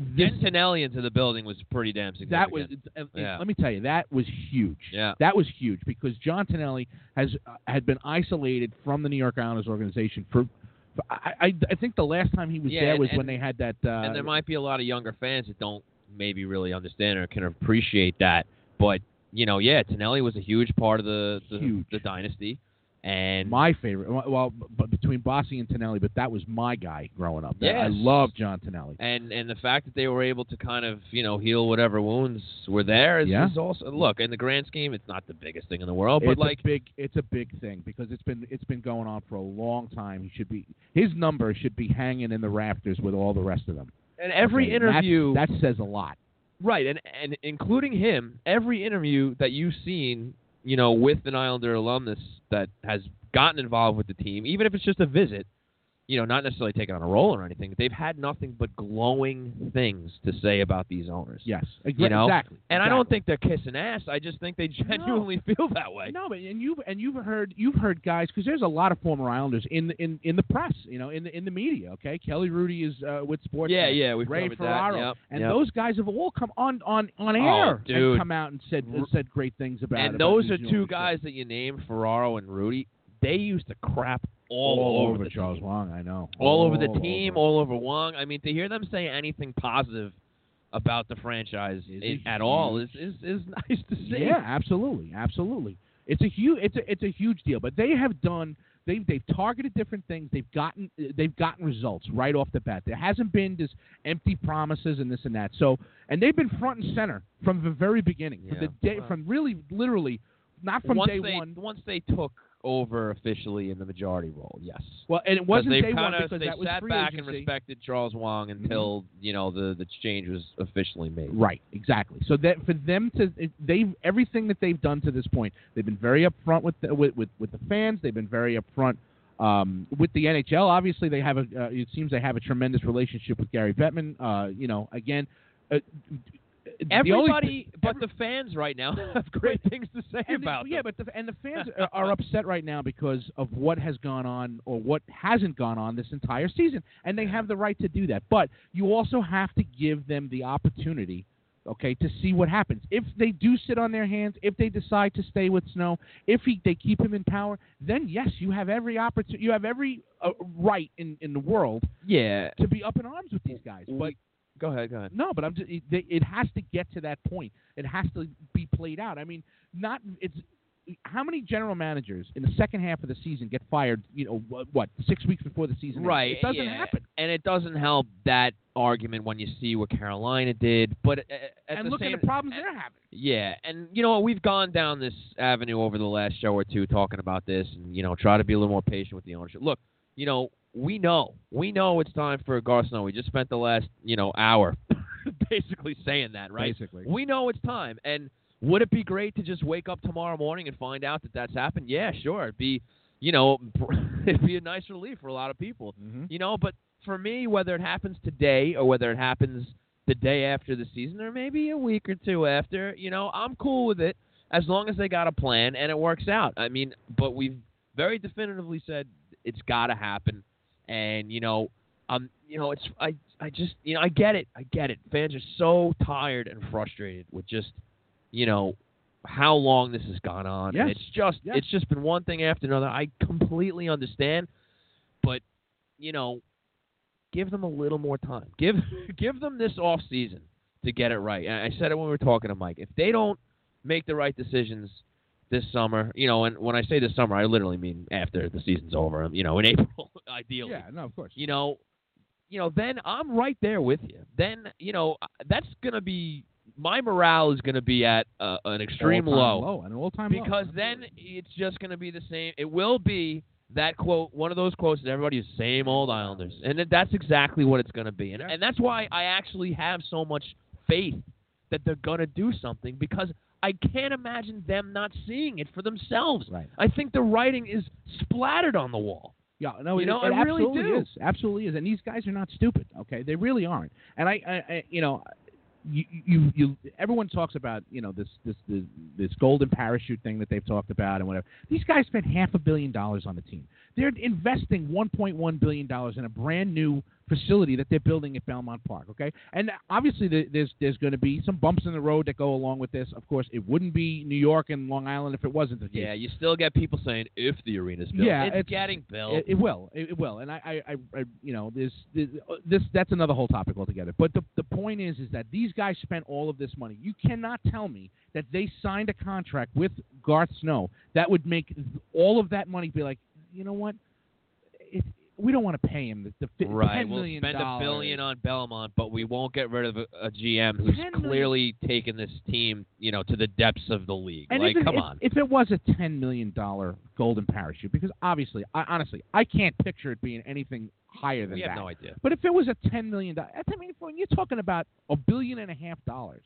Getting Tonelli into the building was pretty damn significant. That was, uh, yeah. let me tell you, that was huge. Yeah. That was huge because John Tonelli has uh, had been isolated from the New York Islanders organization for. for I, I I think the last time he was yeah, there and, was and, when they had that. Uh, and there might be a lot of younger fans that don't maybe really understand or can appreciate that, but you know, yeah, Tonelli was a huge part of the the, huge. the dynasty. And my favorite, well, but between Bossy and Tonelli, but that was my guy growing up. Yes. I loved John Tonelli. And and the fact that they were able to kind of, you know, heal whatever wounds were there is, yeah. is also, look, in the grand scheme, it's not the biggest thing in the world, but it's like a big, it's a big thing because it's been it's been going on for a long time. He should be his number should be hanging in the rafters with all the rest of them. And every okay, interview that says a lot. Right, and and including him, every interview that you've seen, you know, with an Islander alumnus that has gotten involved with the team, even if it's just a visit, you know, not necessarily taking on a role or anything, they've had nothing but glowing things to say about these owners. Yes, exa- you know? exactly. And exactly. I don't think they're kissing ass. I just think they genuinely no. feel that way. No, but and you've and you've heard you've heard guys because there's a lot of former Islanders in the, in in the press, you know, in the in the media. Okay, Kelly Rudy is uh, with Sportsnet. Yeah, yeah, we've Ray covered Ferraro, that. Yep, and yep. those guys have all come on on on oh, air dude. and come out and said uh, said great things about. And about those are these two guys that you named, Ferraro and Rudy. They used to crap all, all over, over the Charles team. Wang. I know. All, all over the all team, over. all over Wang. I mean, to hear them say anything positive about the franchise in, at all is, is is nice to see. Yeah, absolutely, absolutely. It's a huge it's a it's a huge deal. But they have done they've they've targeted different things. They've gotten they've gotten results right off the bat. There hasn't been this empty promises and this and that. So and they've been front and center from the very beginning. Yeah. From the day Wow. from really literally not from once day they, one. Once they took over officially in the majority role, yes. Well, and it wasn't they day one kinda, because they that was sat free back agency. and respected Charles Wang until mm-hmm. you know the the change was officially made. Right, exactly. So that for them to they everything that they've done to this point, they've been very upfront with the, with, with with the fans. They've been very upfront um, with the N H L. Obviously, they have a uh, it seems they have a tremendous relationship with Gary Bettman. Uh, you know, again. Uh, Everybody only, but every, the fans right now have great things to say about the, them. Yeah, but the, and the fans are, are upset right now because of what has gone on or what hasn't gone on this entire season, and they have the right to do that. But you also have to give them the opportunity, okay, to see what happens. If they do sit on their hands, if they decide to stay with Snow, if he, they keep him in power, then yes, you have every opportunity, you have every uh, right in, in the world, yeah, to be up in arms with these guys. But Go ahead, go ahead. No, but I'm just, it, it has to get to that point. It has to be played out. I mean, not it's how many general managers in the second half of the season get fired? You know, what six weeks before the season? Right, ends? It doesn't yeah. happen, and it doesn't help that argument when you see what Carolina did. But at, at and the look same, at the problems they're having. Yeah, and you know what? We've gone down this avenue over the last show or two talking about this, and you know, try to be a little more patient with the ownership. Look, you know, we know, we know it's time for Garth Snow. We just spent the last, you know, hour basically saying that, right? Basically, we know it's time. And would it be great to just wake up tomorrow morning and find out that that's happened? Yeah, sure. It'd be, you know, it'd be a nice relief for a lot of people, mm-hmm. you know. But for me, whether it happens today or whether it happens the day after the season or maybe a week or two after, you know, I'm cool with it as long as they got a plan and it works out. I mean, but we've very definitively said it's got to happen. And, you know, um, you know, it's I, I just, you know, I get it. I get it. Fans are so tired and frustrated with just, you know, how long this has gone on. Yes. And it's just, yes. it's just been one thing after another. I completely understand, but, you know, give them a little more time. Give, give them this off season to get it right. And I said it when we were talking to Mike. If they don't make the right decisions this summer, you know, and when I say this summer, I literally mean after the season's over, you know, in April, ideally. Yeah, no, of course. You know, you know, then I'm right there with you. Then, you know, that's going to be, my morale is going to be at uh, an extreme all-time low. low. An all-time because low. then it's just going to be the same. It will be that quote, one of those quotes that everybody is same old Islanders. And that's exactly what it's going to be. And, yeah. and that's why I actually have so much faith that they're going to do something, because I can't imagine them not seeing it for themselves. Right. I think the writing is splattered on the wall. Yeah, no, you it, know, it I really absolutely do. is. Absolutely is. And these guys are not stupid. Okay, they really aren't. And I, I, I you know, you, you, you, everyone talks about, you know, this, this, this, this golden parachute thing that they've talked about and whatever. These guys spent half a billion dollars on the team. They're investing one point one billion dollars in a brand new facility that they're building at Belmont Park, okay? And obviously the, there's there's going to be some bumps in the road that go along with this. Of course, it wouldn't be New York and Long Island if it wasn't the case. Yeah, you still get people saying if the arena's built. Yeah, it's, it's getting built. It, it will. It, it will. And I, I, I, I you know, this, this, this, that's another whole topic altogether. But the the point is, is that these guys spent all of this money. You cannot tell me that they signed a contract with Garth Snow that would make all of that money be like, you know what? It, we don't want to pay him the, the right. ten We'll million spend a billion on Belmont, but we won't get rid of a, a G M who's clearly taken this team, you know, to the depths of the league. And like, if it, come if, on. If it was a ten million dollar golden parachute, because obviously, I, honestly, I can't picture it being anything higher than we that. have no idea. But if it was a ten million dollar, I mean, when you're talking about a billion and a half dollars,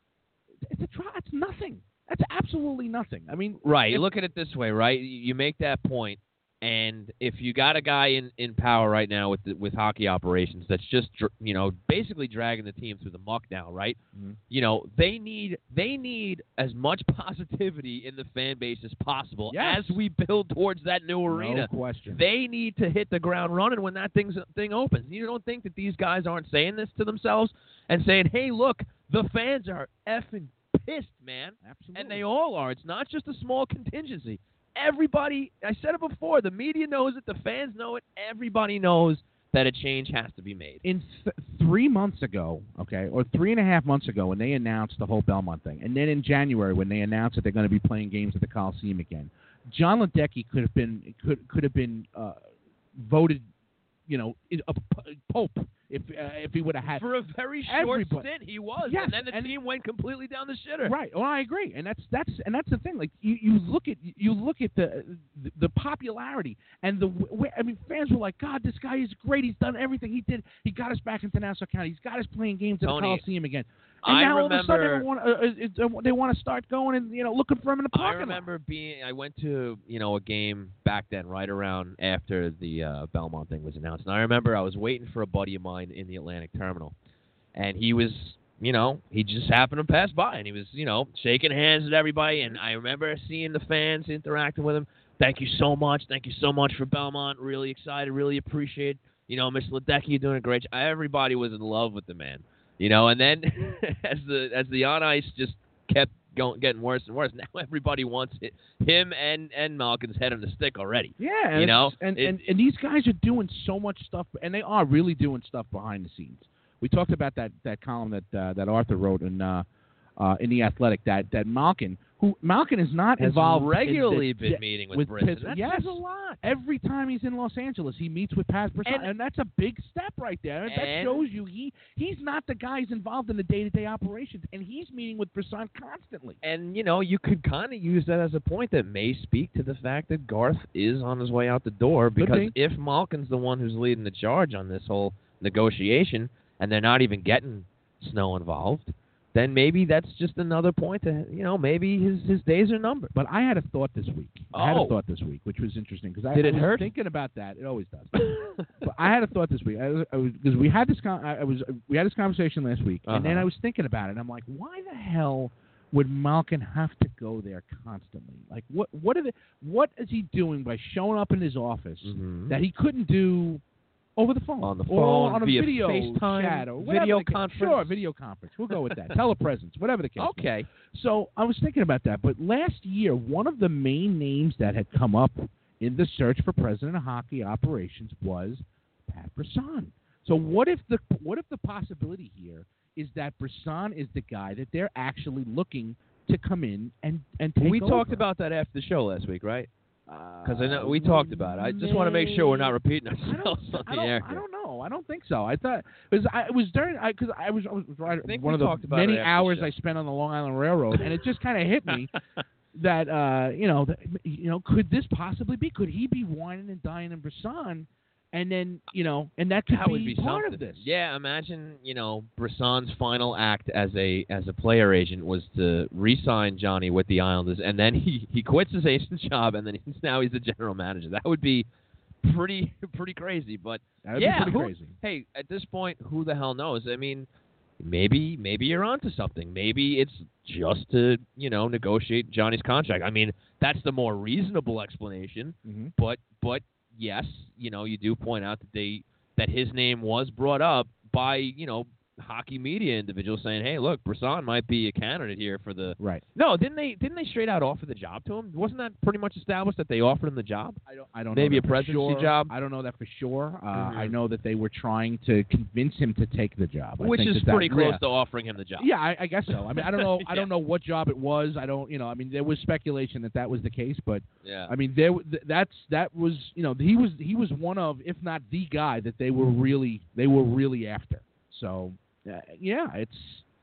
it's a try. It's nothing. That's absolutely nothing. I mean, right. If, look at it this way, right? You make that point. And if you got a guy in, in power right now with the, with hockey operations that's just you know basically dragging the team through the muck now, right? Mm-hmm. You know they need they need as much positivity in the fan base as possible yes. as we build towards that new arena. No question. They need to hit the ground running when that thing's, thing opens. You don't think that these guys aren't saying this to themselves and saying, "Hey, look, the fans are effing pissed, man," Absolutely. and they all are. It's not just a small contingency. Everybody, I said it before, the media knows it, the fans know it, everybody knows that a change has to be made. In th- three months ago, okay, or three and a half months ago when they announced the whole Belmont thing, and then in January when they announced that they're going to be playing games at the Coliseum again, John Ledecky could have been could could have been uh, voted, you know, a pope if uh, if he would have had for a very short everybody. stint. He was, yes, and then the and team went completely down the shitter. Right. Well, I agree, and that's that's and that's the thing. Like you, you look at you look at the, the the popularity and the I mean, fans were like, God, this guy is great. He's done everything he did. He got us back into Nassau County. He's got us playing games at Tony, the Coliseum again. And I now remember, all of a sudden everyone, uh, uh, they want to start going and you know looking for him in the parking I remember lot. being. I went to you know a game back then, right around after the uh, Belmont thing was announced, and I remember I was waiting for a buddy of mine in the Atlantic Terminal, and he was, you know, he just happened to pass by, and he was, you know, shaking hands with everybody, and I remember seeing the fans interacting with him. Thank you so much. Thank you so much for Belmont. Really excited. Really appreciate. You know, Mister Ledecky, you're doing a great job. Everybody was in love with the man. You know, and then as the as the on ice just kept going, getting worse and worse, now everybody wants it, him and and Malkin's head on the stick already. Yeah, and you know, and, it, and and these guys are doing so much stuff, and they are really doing stuff behind the scenes. We talked about that, that column that uh, that Arthur wrote in uh, uh, in the Athletic that that Malkin, who Malkin is not has involved regularly in the, been yeah, meeting with, with Brisson. Pittsburgh. That yes, says a lot. Every time he's in Los Angeles, he meets with Pat Brisson, and, And- and that's a big step right there. That and- shows you he he's not the guy who's involved in the day-to-day operations, and he's meeting with Brisson constantly. And, you know, you could kind of use that as a point that may speak to the fact that Garth is on his way out the door, because be. if Malkin's the one who's leading the charge on this whole negotiation and they're not even getting Snow involved, then maybe that's just another point that, you know, maybe his, his days are numbered. But I had a thought this week. I had Oh. a thought this week, which was interesting because I, Did I it was hurt? thinking about that. It always does. But I had a thought this week. I, was- I was because we had this con- I I was we had this conversation last week, and then Uh-huh. I was thinking about it. And I'm like, why the hell would Malkin have to go there constantly? Like, what what are the what is he doing by showing up in his office Mhm. that he couldn't do over the phone, On the or phone, on a via video FaceTime, chat, or whatever video the case- conference? Sure, video conference. We'll go with that. Telepresence, whatever the case. may be. Okay. So I was thinking about that, but last year, one of the main names that had come up in the search for president of hockey operations was Pat Brisson. So what if the what if the possibility here is that Brisson is the guy that they're actually looking to come in and and take We over? talked about that after the show last week, right? Because I know Uh, we talked about it. I just want to make sure we're not repeating I don't, ourselves on I the air. don't, I don't know. I don't think so. I thought because I it was during because I, I was I was right, I think one we of the talked about many it after the hours show. I spent on the Long Island Railroad, and it just kind of hit me that uh, you know that, you know could this possibly be? Could he be whining and dying in Brisson, and then you know and that could That be, would be part something. of this? Yeah, imagine, you know, Brisson's final act as a as a player agent was to re-sign Johnny with the Islanders, and then he, he quits his agent's job, and then he's, now he's the general manager. That would be pretty pretty crazy. But That would yeah, be pretty who- crazy. hey, at this point, who the hell knows? I mean, maybe maybe you're onto something. Maybe it's just to, you know, negotiate Johnny's contract. I mean, that's the more reasonable explanation. Mm-hmm. But but yes, you know, you do point out that they that his name was brought up by, you know, hockey media individuals saying, "Hey, look, Brisson might be a candidate here for the." Right. No, didn't they? Didn't they straight out offer the job to him? Wasn't that pretty much established that they offered him the job? I don't. I don't. Maybe know a that for presidency sure. job. I don't know that for sure. Uh, mm-hmm. I know that they were trying to convince him to take the job, I which think is that pretty that, close yeah. to offering him the job. Yeah, I, I guess so. I mean, I don't know. I Yeah. don't know what job it was. I don't. You know. I mean, there was speculation that that was the case, but Yeah. I mean, there. th- That's that was. You know, he was he was one of, if not the guy that they were really they were really after. So uh, yeah, it's.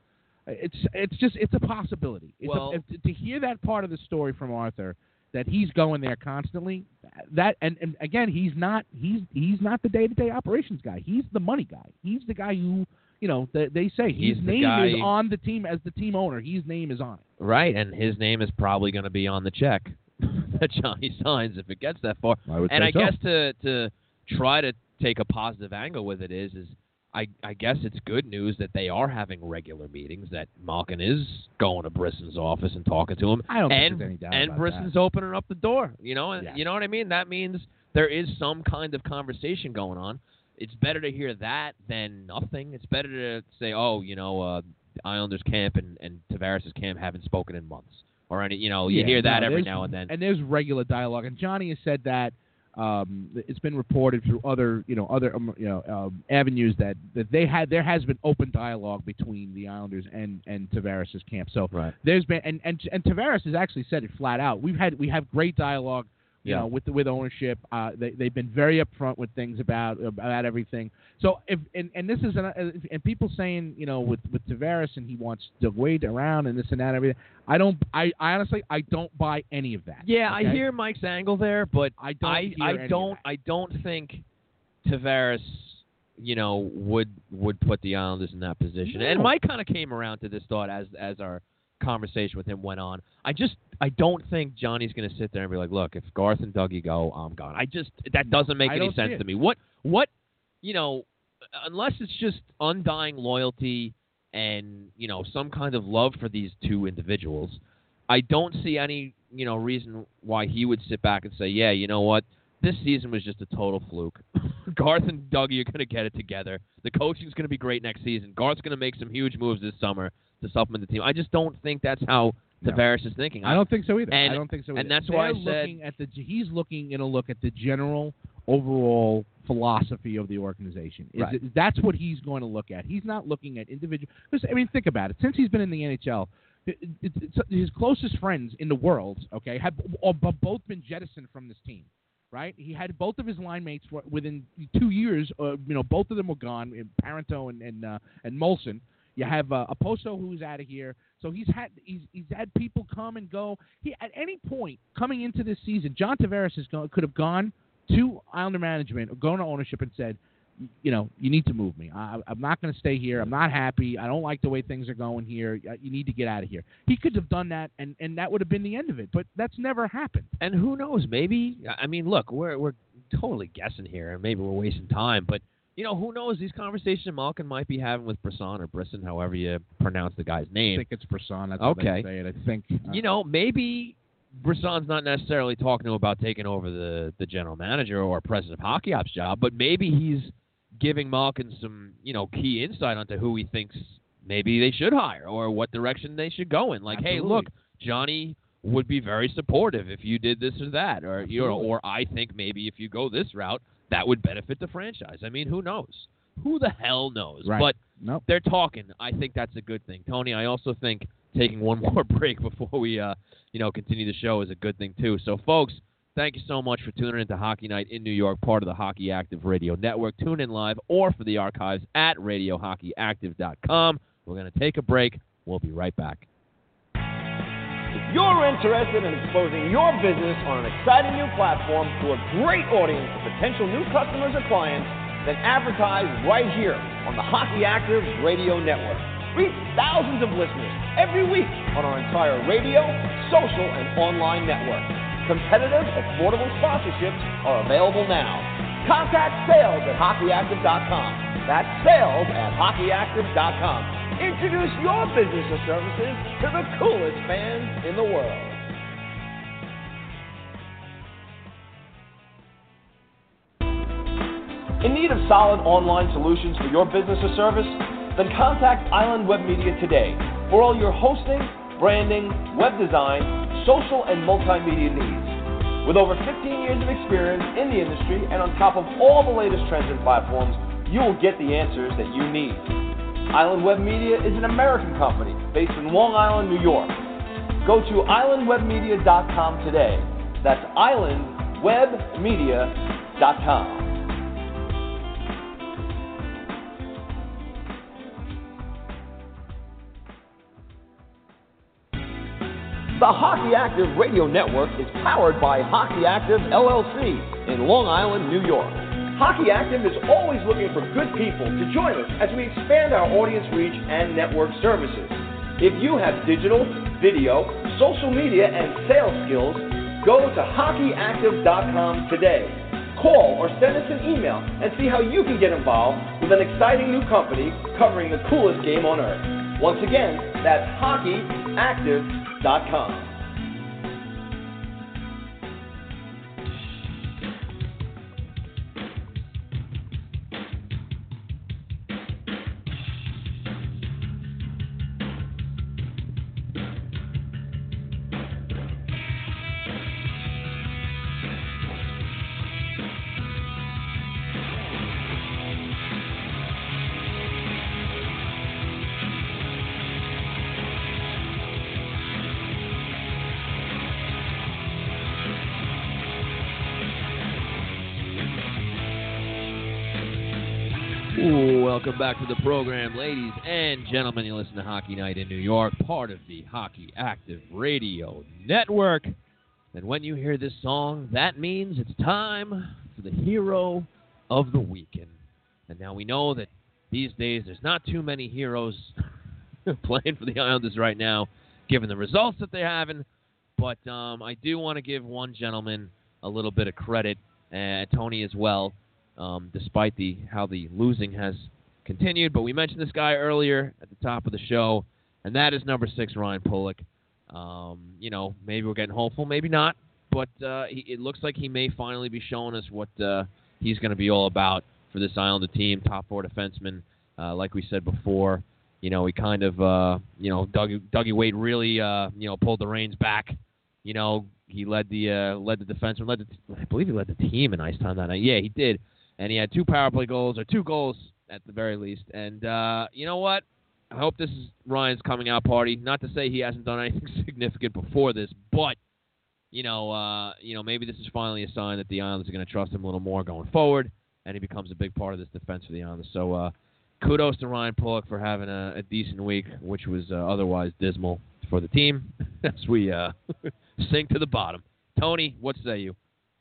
It's it's just it's a possibility. It's Well, a, if, to hear that part of the story from Arthur, that he's going there constantly. That and, and again, he's not he's he's not the day to day operations guy. He's the money guy. He's the guy who you know they, they say He's his the name guy- is on the team as the team owner. His name is on it. Right, and his name is probably going to be on the check that Johnny signs if it gets that far. I would and say I so. guess to to try to take a positive angle with it is is I, I guess it's good news that they are having regular meetings, that Malkin is going to Brisson's office and talking to him. I don't think and, there's any doubt And about Brisson's that. opening up the door, you know, and Yeah. you know what I mean? That means there is some kind of conversation going on. It's better to hear that than nothing. It's better to say, oh, you know, uh, Islanders camp and, and Tavares' camp haven't spoken in months. Or, any, you know, you Yeah, hear that no, every there's- now and then. And there's regular dialogue. And Johnny has said that um, it's been reported through other, you know, other, um, you know, um, avenues that, that they had. There has been open dialogue between the Islanders and and Tavares' camp. So Right. there's been, and, and and Tavares has actually said it flat out. We've had we have great dialogue. You Yeah. know, with the, with ownership, uh, they they've been very upfront with things about about everything. So if and, and this is an, and people saying, you know, with, with Tavares and he wants to wait around and this and that and everything. I don't. I, I honestly I don't buy any of that. Yeah, okay? I hear Mike's angle there, but I don't. I, hear I any of don't that. I don't think Tavares, you know, would would put the Islanders in that position. And No. Mike kind of came around to this thought as as our conversation with him went on. I just I don't think Johnny's going to sit there and be like, look, if Garth and Dougie go, I'm gone. I just that doesn't make I any don't see sense it. to me. What what you know, unless it's just undying loyalty and you know some kind of love for these two individuals, I don't see any, you know, reason why he would sit back and say, yeah, you know what, this season was just a total fluke. Garth and Dougie are going to get it together. The coaching's going to be great next season. Garth's going to make some huge moves this summer to supplement the team. I just don't think that's how No. Tavares is thinking. I don't think so either. And- I don't think so either. and that's They're why I looking said- at the he's looking in a look at the general overall philosophy of the organization. Is Right. it, that's what he's going to look at. He's not looking at individual. Because I mean, think about it. Since he's been in the N H L, it, it, it's, his closest friends in the world, okay, have or, both been jettisoned from this team. Right, he had both of his line mates for, within two years. Uh, you know, both of them were gone. Parenteau and and, uh, and Molson. You have uh, Oposo who's out of here. So he's had he's, he's had people come and go. He at any point coming into this season, John Tavares has gone, could have gone to Islander management or gone to ownership and said, you know, you need to move me. I, I'm not going to stay here. I'm not happy. I don't like the way things are going here. You need to get out of here. He could have done that, and, and that would have been the end of it. But that's never happened. And who knows? Maybe I mean, look, we're we're totally guessing here, and maybe we're wasting time. But you know, who knows? These conversations Malkin might be having with Brisson or Brisson, however you pronounce the guy's I name. think it's Brisson. That's Okay. how they say it. I think. Uh, You know, maybe Brisson's not necessarily talking to him about taking over the, the general manager or president of Hockey Ops job, but maybe he's giving Malkin some, you know, key insight onto who he thinks maybe they should hire or what direction they should go in. Like, hey, Absolutely. look, Johnny would be very supportive if you did this or that, or you know, Absolutely. or I think maybe if you go this route, that would benefit the franchise. I mean, who knows? Who the hell knows? Right. But Nope. they're talking. I think that's a good thing. Tony, I also think taking one more break before we, uh, you know, continue the show is a good thing, too. So, folks, thank you so much for tuning into Hockey Night in New York, part of the Hockey Active Radio Network. Tune in live or for the archives at radio hockey active dot com. We're going to take a break. We'll be right back. If you're interested in exposing your business on an exciting new platform to a great audience of potential new customers or clients, then advertise right here on the Hockey Active Radio Network. Reach thousands of listeners every week on our entire radio, social, and online network. Competitive, affordable sponsorships are available now. Contact sales at hockey active dot com. That's sales at hockey active dot com. Introduce your business or services to the coolest fans in the world. In need of solid online solutions for your business or service? Then contact Island Web Media today for all your hosting, branding, web design, social, and multimedia needs. With over fifteen years of experience in the industry and on top of all the latest trends and platforms, you will get the answers that you need. Island Web Media is an American company based in Long Island, New York. Go to island web media dot com today. That's island web media dot com. The Hockey Active Radio Network is powered by Hockey Active L L C in Long Island, New York. Hockey Active is always looking for good people to join us as we expand our audience reach and network services. If you have digital, video, social media, and sales skills, go to hockey active dot com today. Call or send us an email and see how you can get involved with an exciting new company covering the coolest game on earth. Once again, that's hockey active dot com. Welcome back to the program, ladies and gentlemen. You listen to Hockey Night in New York, part of the Hockey Active Radio Network. And when you hear this song, that means it's time for the hero of the weekend. And now we know that these days there's not too many heroes playing for the Islanders right now, given the results that they're having. But um, I do want to give one gentleman a little bit of credit, uh, Tony as well, um, despite the how the losing has continued. But we mentioned this guy earlier at the top of the show, and that is number six, Ryan Pulock. Um, you know, maybe we're getting hopeful, maybe not, but uh, he, it looks like he may finally be showing us what uh, he's going to be all about for this Islander team. Top four defenseman, uh, like we said before. You know, he kind of, uh, you know, Dougie, Dougie Weight really, uh, you know, pulled the reins back. You know, he led the uh, led the defenseman, led the, I believe he led the team in ice time that night. Yeah, he did, and he had two power play goals, or two goals at the very least. And uh, you know what? I hope this is Ryan's coming out party. Not to say he hasn't done anything significant before this, but you know, uh, you know, maybe this is finally a sign that the Islanders are going to trust him a little more going forward, and he becomes a big part of this defense for the Islanders. So uh, kudos to Ryan Pulock for having a, a decent week, which was uh, otherwise dismal for the team as we uh, sink to the bottom. Tony, what say you?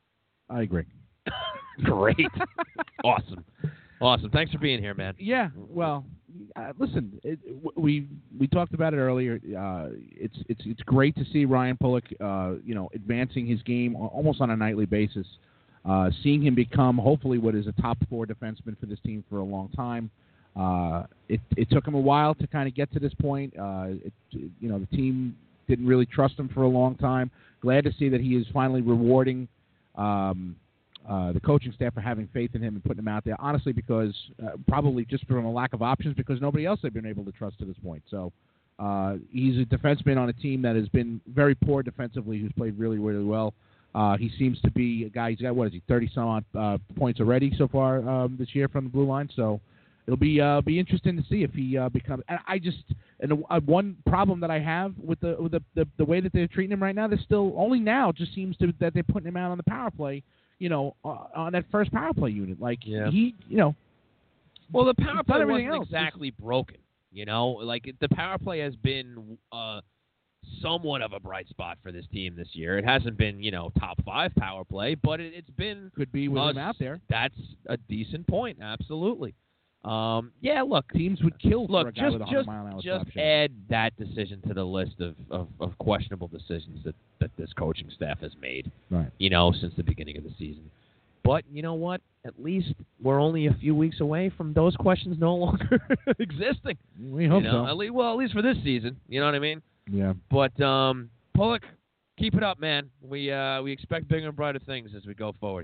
I agree. Great. Awesome. Awesome. Thanks for being here, man. Yeah. Well, uh, listen, it, we we talked about it earlier. Uh, it's it's it's great to see Ryan Pulock, uh, you know, advancing his game almost on a nightly basis. Uh, seeing him become hopefully what is a top four defenseman for this team for a long time. Uh, it it took him a while to kind of get to this point. Uh, it, you know, the team didn't really trust him for a long time. Glad to see that he is finally rewarding Um, Uh, the coaching staff for having faith in him and putting him out there, honestly, because uh, probably just from a lack of options, because nobody else they've been able to trust to this point. So uh, he's a defenseman on a team that has been very poor defensively, who's played really, really well. Uh, he seems to be a guy, he's got, what is he, thirty-some odd uh, points already so far um, this year from the blue line. So it'll be uh, be interesting to see if he uh, becomes. And I just and uh, one problem that I have with the with the, the the way that they're treating him right now, they're still only now just seems to that they're putting him out on the power play. You know, uh, on that first power play unit, like yeah. he, you know. Well, the power play wasn't else. exactly broken. You know, like the power play has been uh, somewhat of a bright spot for this team this year. It hasn't been, you know, top five power play, but it, it's been could be with uh, him out there. That's a decent point, absolutely. Um, yeah, look, teams would kill look, for a guy just, with a just, hundred mile an hour just top shot. add that decision to the list of, of, of questionable decisions that, that this coaching staff has made. Right. You know, since the beginning of the season. But you know what? At least we're only a few weeks away from those questions no longer existing. We hope you know? so. At least, well, at least for this season. You know what I mean? Yeah. But um, Pulock, keep it up, man. We uh, we expect bigger and brighter things as we go forward here.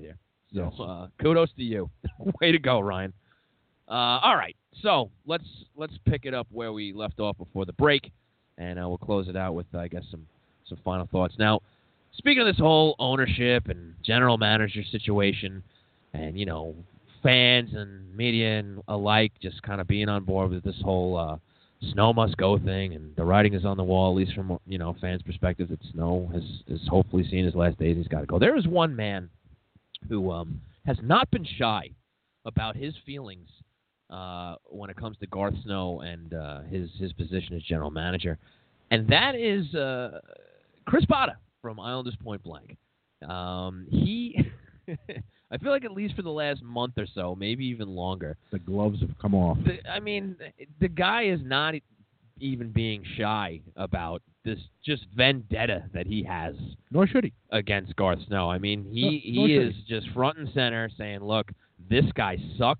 So Yes. uh, kudos to you. Way to go, Ryan. Uh, all right, so let's let's pick it up where we left off before the break, and uh, we'll close it out with, I guess, some, some final thoughts. Now, speaking of this whole ownership and general manager situation, and, you know, fans and media and alike just kind of being on board with this whole uh, Snow must go thing, and the writing is on the wall, at least from, you know, fans' perspective, that Snow has, has hopefully seen his last days. He's got to go. There is one man who um, has not been shy about his feelings uh, when it comes to Garth Snow and uh, his, his position as general manager, and that is uh, Chris Botta from Islanders Point Blank. Um, he, I feel like at least for the last month or so, maybe even longer, The gloves have come off. the, I mean, the guy is not even being shy about this just vendetta that he has Nor should he. against Garth Snow. I mean, he, No, he nor should is just front and center saying, look, this guy sucks.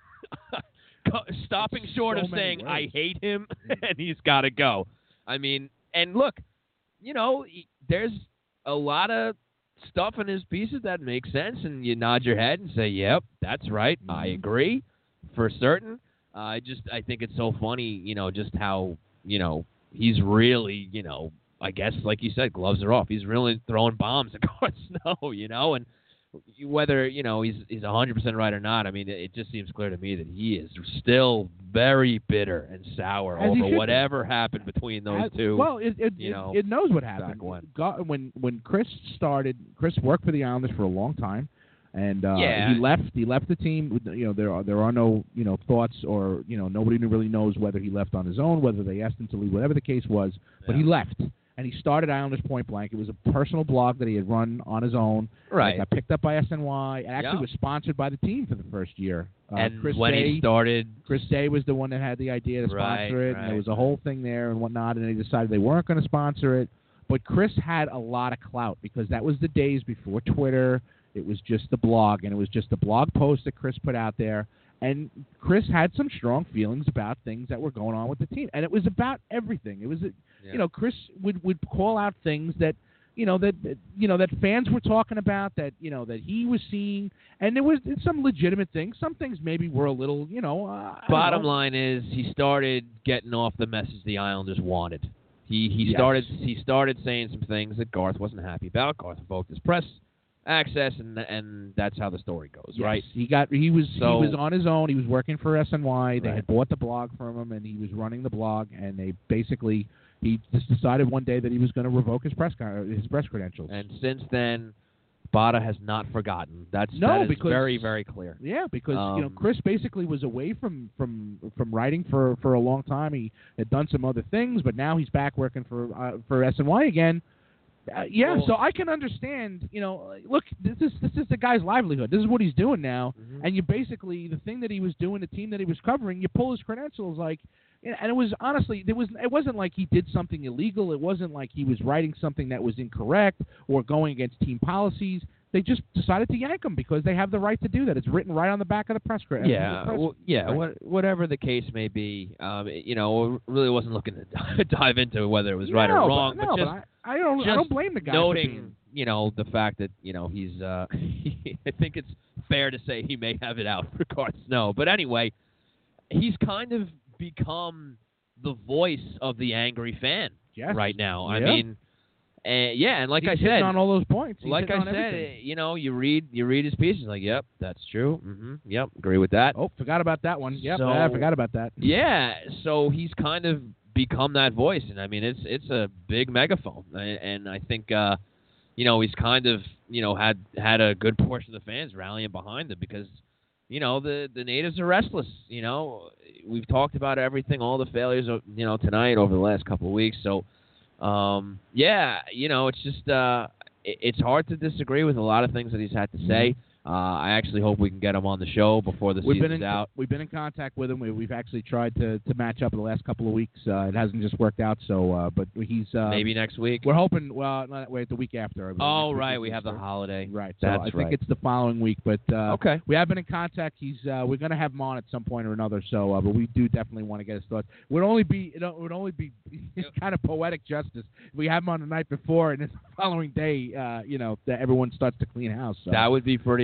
Stopping short So of many saying, words. I hate him, and he's got to go. I mean, and look, you know, he- there's a lot of stuff in his pieces that makes sense, and you nod your head and say, yep, that's right, I Mhm. agree, for certain. Uh, I just, I think it's so funny, you know, just how, you know, he's really, you know, I guess, like you said, gloves are off. He's really throwing bombs at Garth Snow, you know, and whether, you know, he's he's one hundred percent right or not, I mean, it, it just seems clear to me that he is still very bitter and sour As he should over be. whatever happened between those As- two. Well, it it, you it, know, it knows what back happened. when. Got, when when Chris started, Chris worked for the Islanders for a long time, and uh, Yeah. he left. He left the team. with- You know, there are there are no you know thoughts, or you know nobody really knows whether he left on his own, whether they asked him to leave, whatever the case was. But he Yeah. left, and he started Islanders Point Blank. It was a personal blog that he had run on his own. right. It got picked up by S N Y. It actually Yeah. was sponsored by the team for the first year. Uh, and Chris when Day, he started, Chris Day was the one that had the idea to Right, sponsor it, and there right. was a whole thing there and whatnot, and they decided they weren't going to sponsor it. But Chris had a lot of clout because that was the days before Twitter. It was just the blog, and it was just a blog post that Chris put out there. And Chris had some strong feelings about things that were going on with the team, and it was about everything. It was, Yeah. you know, Chris would would call out things that, you know, that that, you know that fans were talking about, that you know that he was seeing, and there was some legitimate things. Some things maybe were a little, you know. Uh, I don't bottom know. line is he started getting off the message the Islanders wanted. He he Yes. started he started saying some things that Garth wasn't happy about. Garth invoked his press access, and and that's how the story goes, Yes, right? He got he was So- he was on his own. He was working for S N Y. They Right. had bought the blog from him, and he was running the blog. And they basically he just decided one day that he was going to revoke his press con- his press credentials. And since then, Botta has not forgotten. That's No, that is because- very very clear. Yeah, because you know Um, Chris basically was away from, from, from writing for, for a long time. He had done some other things, but now he's back working for uh, for S N Y again. Uh, yeah, Well- so I can understand. You know, look, this is this is the guy's livelihood. This is what he's doing now, Mhm. and you basically the thing that he was doing, the team that he was covering, you pull his credentials like. And it was honestly, there was it wasn't like he did something illegal. It wasn't like he was writing something that was incorrect or going against team policies. They just decided to yank him because they have the right to do that. It's written right on the back of the press credit. Yeah, well, yeah. right. What, whatever the case may be, um, you know, really wasn't looking to dive into whether it was right no, or wrong, but, but, no, just but I, I don't. I just don't blame the guy. for noting, being- you know, the fact that you know he's. Uh, I think it's fair to say he may have it out for Garth Snow, but anyway, he's kind of become the voice of the angry fan Yes. right now. I Yeah. mean, uh, yeah, and like He's I hitting said, on all those points. He's like hitting I on said, everything. you know, you read you read his pieces, like, yep, that's true. Mm-hmm. Yep, agree with that. Oh, forgot about that one. Yep, So- I forgot about that. Yeah, so he's kind of become that voice, and I mean, it's it's a big megaphone, and, and I think, uh, you know, he's kind of you know had had a good portion of the fans rallying behind him because, you know, the the natives are restless. You know, we've talked about everything, all the failures, of, you know, tonight over the last couple of weeks. So, um, yeah, you know, it's just uh, it, it's hard to disagree with a lot of things that he's had to say. Uh, I actually hope we can get him on the show before the We've season's been in out. we've been in contact with him. We, we've actually tried to, to match up in the last couple of weeks. Uh, it hasn't just worked out. So, uh, but he's uh, Maybe next week. we're hoping. Well, not, wait, the week after. I believe. Oh, Next week right. is We have the Easter. holiday. Right. So That's I think right. it's the following week, but uh, Okay. we have been in contact. He's uh, we're going to have him on at some point or another. So, uh, but we do definitely want to get his thoughts. It would only be it would only be kind of poetic justice if we have him on the night before and then the following day, uh, you know, that everyone starts to clean house. So. That would be pretty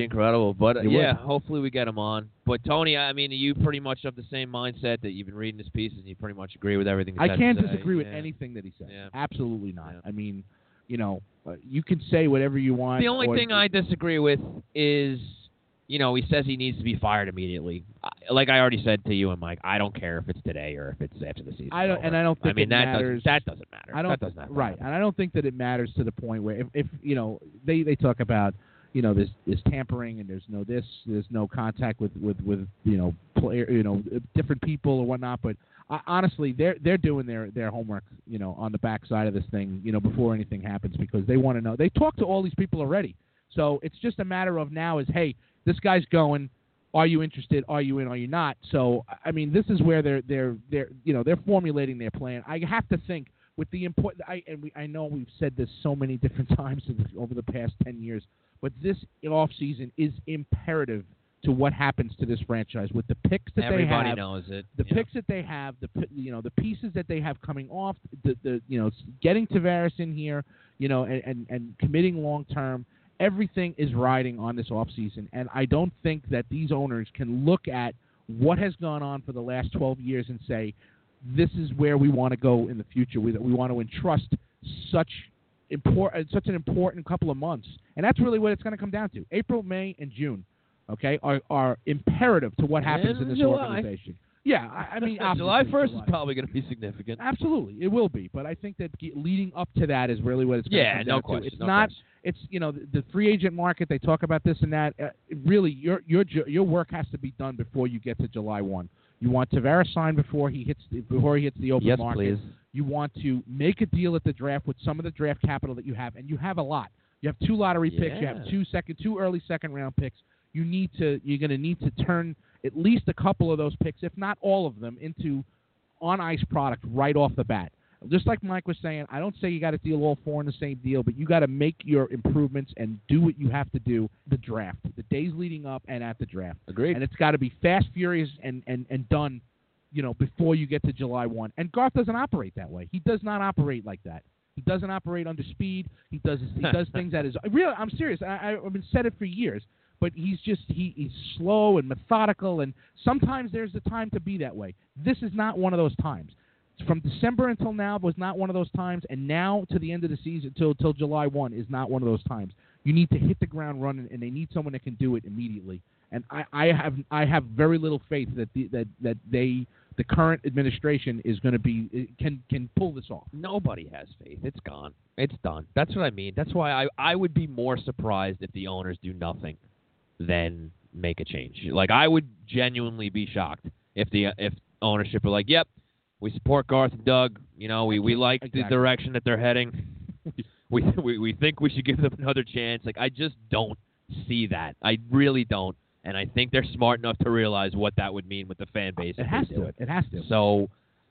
incredible. But uh, It yeah, would. hopefully we get him on. But Tony, I mean, are you pretty much of the same mindset that you've been reading his pieces and you pretty much agree with everything he I said can't today? disagree with Yeah. anything that he said. Yeah. Absolutely not. Yeah. I mean, you know, uh, you can say whatever you want. The only or- thing I disagree with is, you know, he says he needs to be fired immediately. I, like I already said to you and Mike, I don't care if it's today or if it's after the season. I don't, and I don't think I mean, it that matters. doesn't that doesn't matter. I don't. That does not right, matter. and I don't think that it matters to the point where if, if you know they, they talk about you know there's, there's tampering and there's no this there's no contact with, with, with you know player you know different people or whatnot, but I, honestly they're they're doing their, their homework you know on the backside of this thing you know before anything happens because they want to know. They talk to all these people already, so it's just a matter of now is hey this guy's going. Are you interested? Are you in? Are you not? So I mean, this is where they're they're they're you know they're formulating their plan. I have to think with the important. I and we, I know we've said this so many different times over the past ten years, but this off season is imperative to what happens to this franchise with the picks that Everybody they have. knows it. The yeah. picks that they have, the pi- you know the pieces that they have coming off, the the you know getting Tavares in here, you know, and and, and committing long term. Everything is riding on this offseason, and I don't think that these owners can look at what has gone on for the last twelve years and say, this is where we want to go in the future. We, we want to entrust such important, such an important couple of months, and that's really what it's going to come down to. April, May, and June, okay, are, are imperative to what happens And in this July. organization. Yeah, I, I mean, July obviously first July. is probably going to be significant. Absolutely, it will be. But I think that ge- leading up to that is really what it's going to Yeah, come no down question. to. It's no not. question. It's you know the, the free agent market. They talk about this and that. Uh, really, your your ju- your work has to be done before you get to July first. You want Tavares signed before he hits the, before he hits the open Yes, market. please. You want to make a deal at the draft with some of the draft capital that you have, and you have a lot. You have two lottery picks. You Yeah. have two second, two early second round picks. You need to. You're going to need to turn at least a couple of those picks, if not all of them, into on ice product right off the bat. Just like Mike was saying, I don't say you got to deal all four in the same deal, but you got to make your improvements and do what you have to do the draft, the days leading up and at the draft. Agreed. And it's got to be fast, furious, and, and, and done, you know, before you get to July first. And Garth doesn't operate that way. He does not operate like that. He doesn't operate under speed. He does he does things that is really. I'm serious. I, I've been said it for years. But he's just he, he's slow and methodical, and sometimes there's the time to be that way. This is not one of those times. From December until now was not one of those times, and now to the end of the season, till till July first, is not one of those times. You need to hit the ground running, and they need someone that can do it immediately. And I, I have I have very little faith that the, that that they the current administration is going to be can can pull this off. Nobody has faith. It's gone. It's done. That's what I mean. That's why I I would be more surprised if the owners do nothing than make a change. Like I would genuinely be shocked if the if ownership were like, "Yep, we support Garth and Doug. You know, we, we like Exactly. the direction that they're heading. we, we we think we should give them another chance." Like I just don't see that. I really don't. And I think they're smart enough to realize what that would mean with the fan base. It if has they do to. It. It has to. So,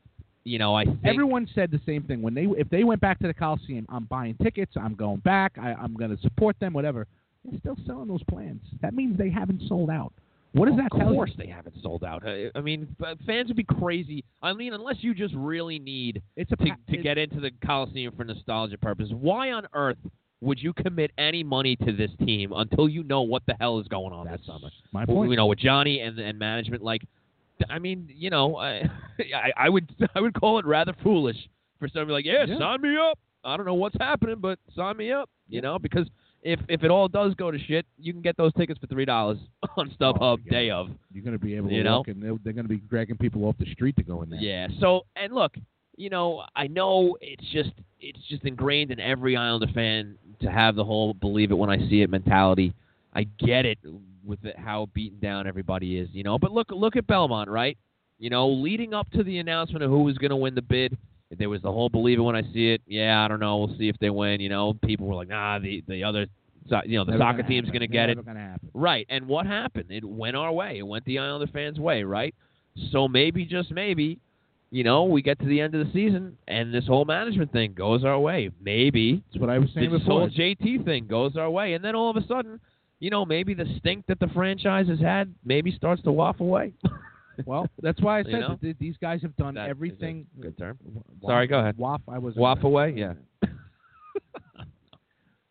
you know, I think Everyone said the same thing when they if they went back to the Coliseum. I'm buying tickets. I'm going back. I, I'm going to support them. Whatever. They're still selling those plans. That means they haven't sold out. What does that tell you? Of course they haven't sold out. I, I mean, f- fans would be crazy. I mean, unless you just really need It's a to, pa- to it- get into the Coliseum for nostalgia purposes, why on earth would you commit any money to this team until you know what the hell is going on That's this summer? my Well, point. You know, with Johnny and and management, like, I mean, you know, I, I, I would I would call it rather foolish for somebody like, yeah, Yeah. sign me up. I don't know what's happening, but sign me up. You know, because if if it all does go to shit, you can get those tickets for three dollars on StubHub Oh, my day God. of. You're going to be able to You know? walk, and they're, they're going to be dragging people off the street to go in there. Yeah. So and look, you know, I know it's just it's just ingrained in every Islander fan to have the whole believe it when I see it mentality. I get it with it, how beaten down everybody is, you know. But look look at Belmont, right? You know, leading up to the announcement of who was going to win the bid, there was the whole believe it when I see it. Yeah, I don't know. We'll see if they win. You know, people were like, nah, the the other, so- you know, the Never soccer gonna team's happen. going to get it. Never going to happen. Right, and what happened? It went our way. It went the Islander fans' way, right? So maybe, just maybe, you know, we get to the end of the season and this whole management thing goes our way. Maybe That's what I was saying this before. whole J T thing goes our way, and then all of a sudden, you know, maybe the stink that the franchise has had maybe starts to waft away. Well, that's why I You said know? that th- these guys have done That is a everything. good term. Waff- Sorry, go ahead. Waff, I was Waft away, yeah.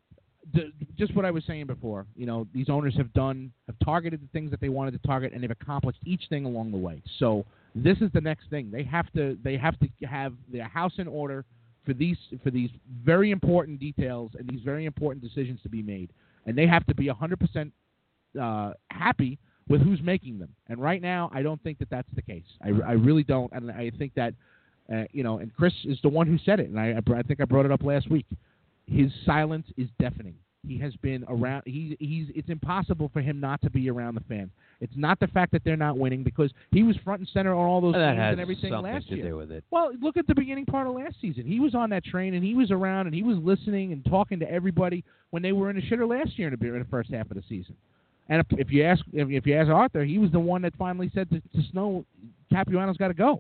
the, just what I was saying before, you know, these owners have done, have targeted the things that they wanted to target, and they've accomplished each thing along the way. So this is the next thing. They have to, they have to have their house in order for these, for these very important details and these very important decisions to be made, and they have to be one hundred percent uh, happy with who's making them. And right now, I don't think that that's the case. I, I really don't, and I think that, uh, you know, and Chris is the one who said it, and I, I think I brought it up last week. His silence is deafening. He has been around. He, he's. It's impossible for him not to be around the fans. It's not the fact that they're not winning, because he was front and center on all those that games has and everything something last to year. do with it. Well, look at the beginning part of last season. He was on that train, and he was around, and he was listening and talking to everybody when they were in the shitter last year in the, in the first half of the season. And if, if you ask, if, if you ask Arthur, he was the one that finally said to, to Snow, Capuano's got to go.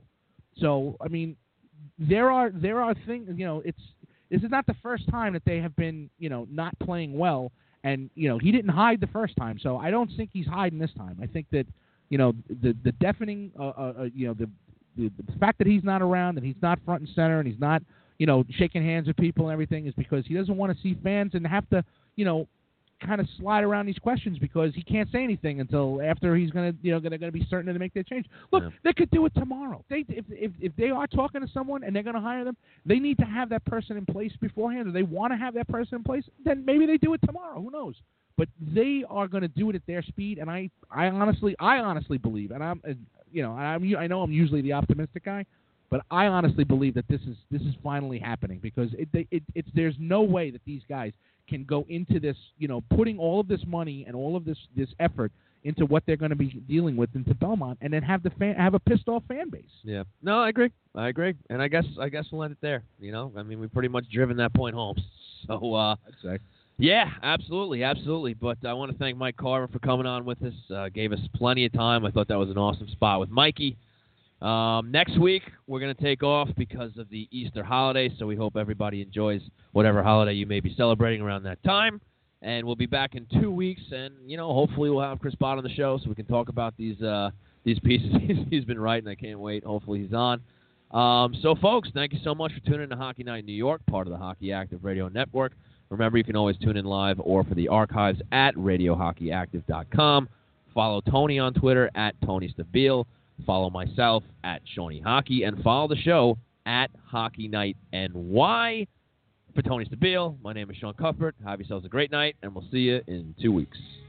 So I mean, there are there are things. You know, it's. This is not the first time that they have been, you know, not playing well, and you know he didn't hide the first time, so I don't think he's hiding this time. I think that, you know, the the deafening, uh, uh, you know, the, the the fact that he's not around and he's not front and center and he's not, you know, shaking hands with people and everything is because he doesn't want to see fans and have to, you know, kind of slide around these questions because he can't say anything until after he's gonna, you know, gonna, gonna be certain to make their change. Look, yeah. They could do it tomorrow. They, if, if if they are talking to someone and they're gonna hire them, they need to have that person in place beforehand. Or they want to have that person in place, then maybe they do it tomorrow. Who knows? But they are gonna do it at their speed. And I, I honestly, I honestly believe, and I'm, you know, I'm, I know I'm usually the optimistic guy, but I honestly believe that this is this is finally happening because it, it, it's there's no way that these guys can go into this, you know, putting all of this money and all of this, this effort into what they're going to be dealing with into Belmont, and then have the fan, have a pissed off fan base. Yeah, no, I agree, I agree, and I guess I guess we'll end it there. You know, I mean, we've pretty much driven that point home. So, uh, I'd say, yeah, absolutely, absolutely. But I want to thank Mike Carver for coming on with us. Uh, gave us plenty of time. I thought that was an awesome spot with Mikey. Um, next week, we're going to take off because of the Easter holiday, so we hope everybody enjoys whatever holiday you may be celebrating around that time. And we'll be back in two weeks, and, you know, hopefully we'll have Chris Bott on the show so we can talk about these uh, these pieces he's, he's been writing. I can't wait. Hopefully he's on. Um, so, folks, thank you so much for tuning in to Hockey Night in New York, part of the Hockey Active Radio Network. Remember, you can always tune in live or for the archives at radio hockey active dot com. Follow Tony on Twitter at Tony Stabile. Follow myself at Shawnee Hockey, and follow the show at Hockey Night N Y. For Tony Stabile, my name is Sean Cuthbert. Have yourselves a great night, and we'll see you in two weeks.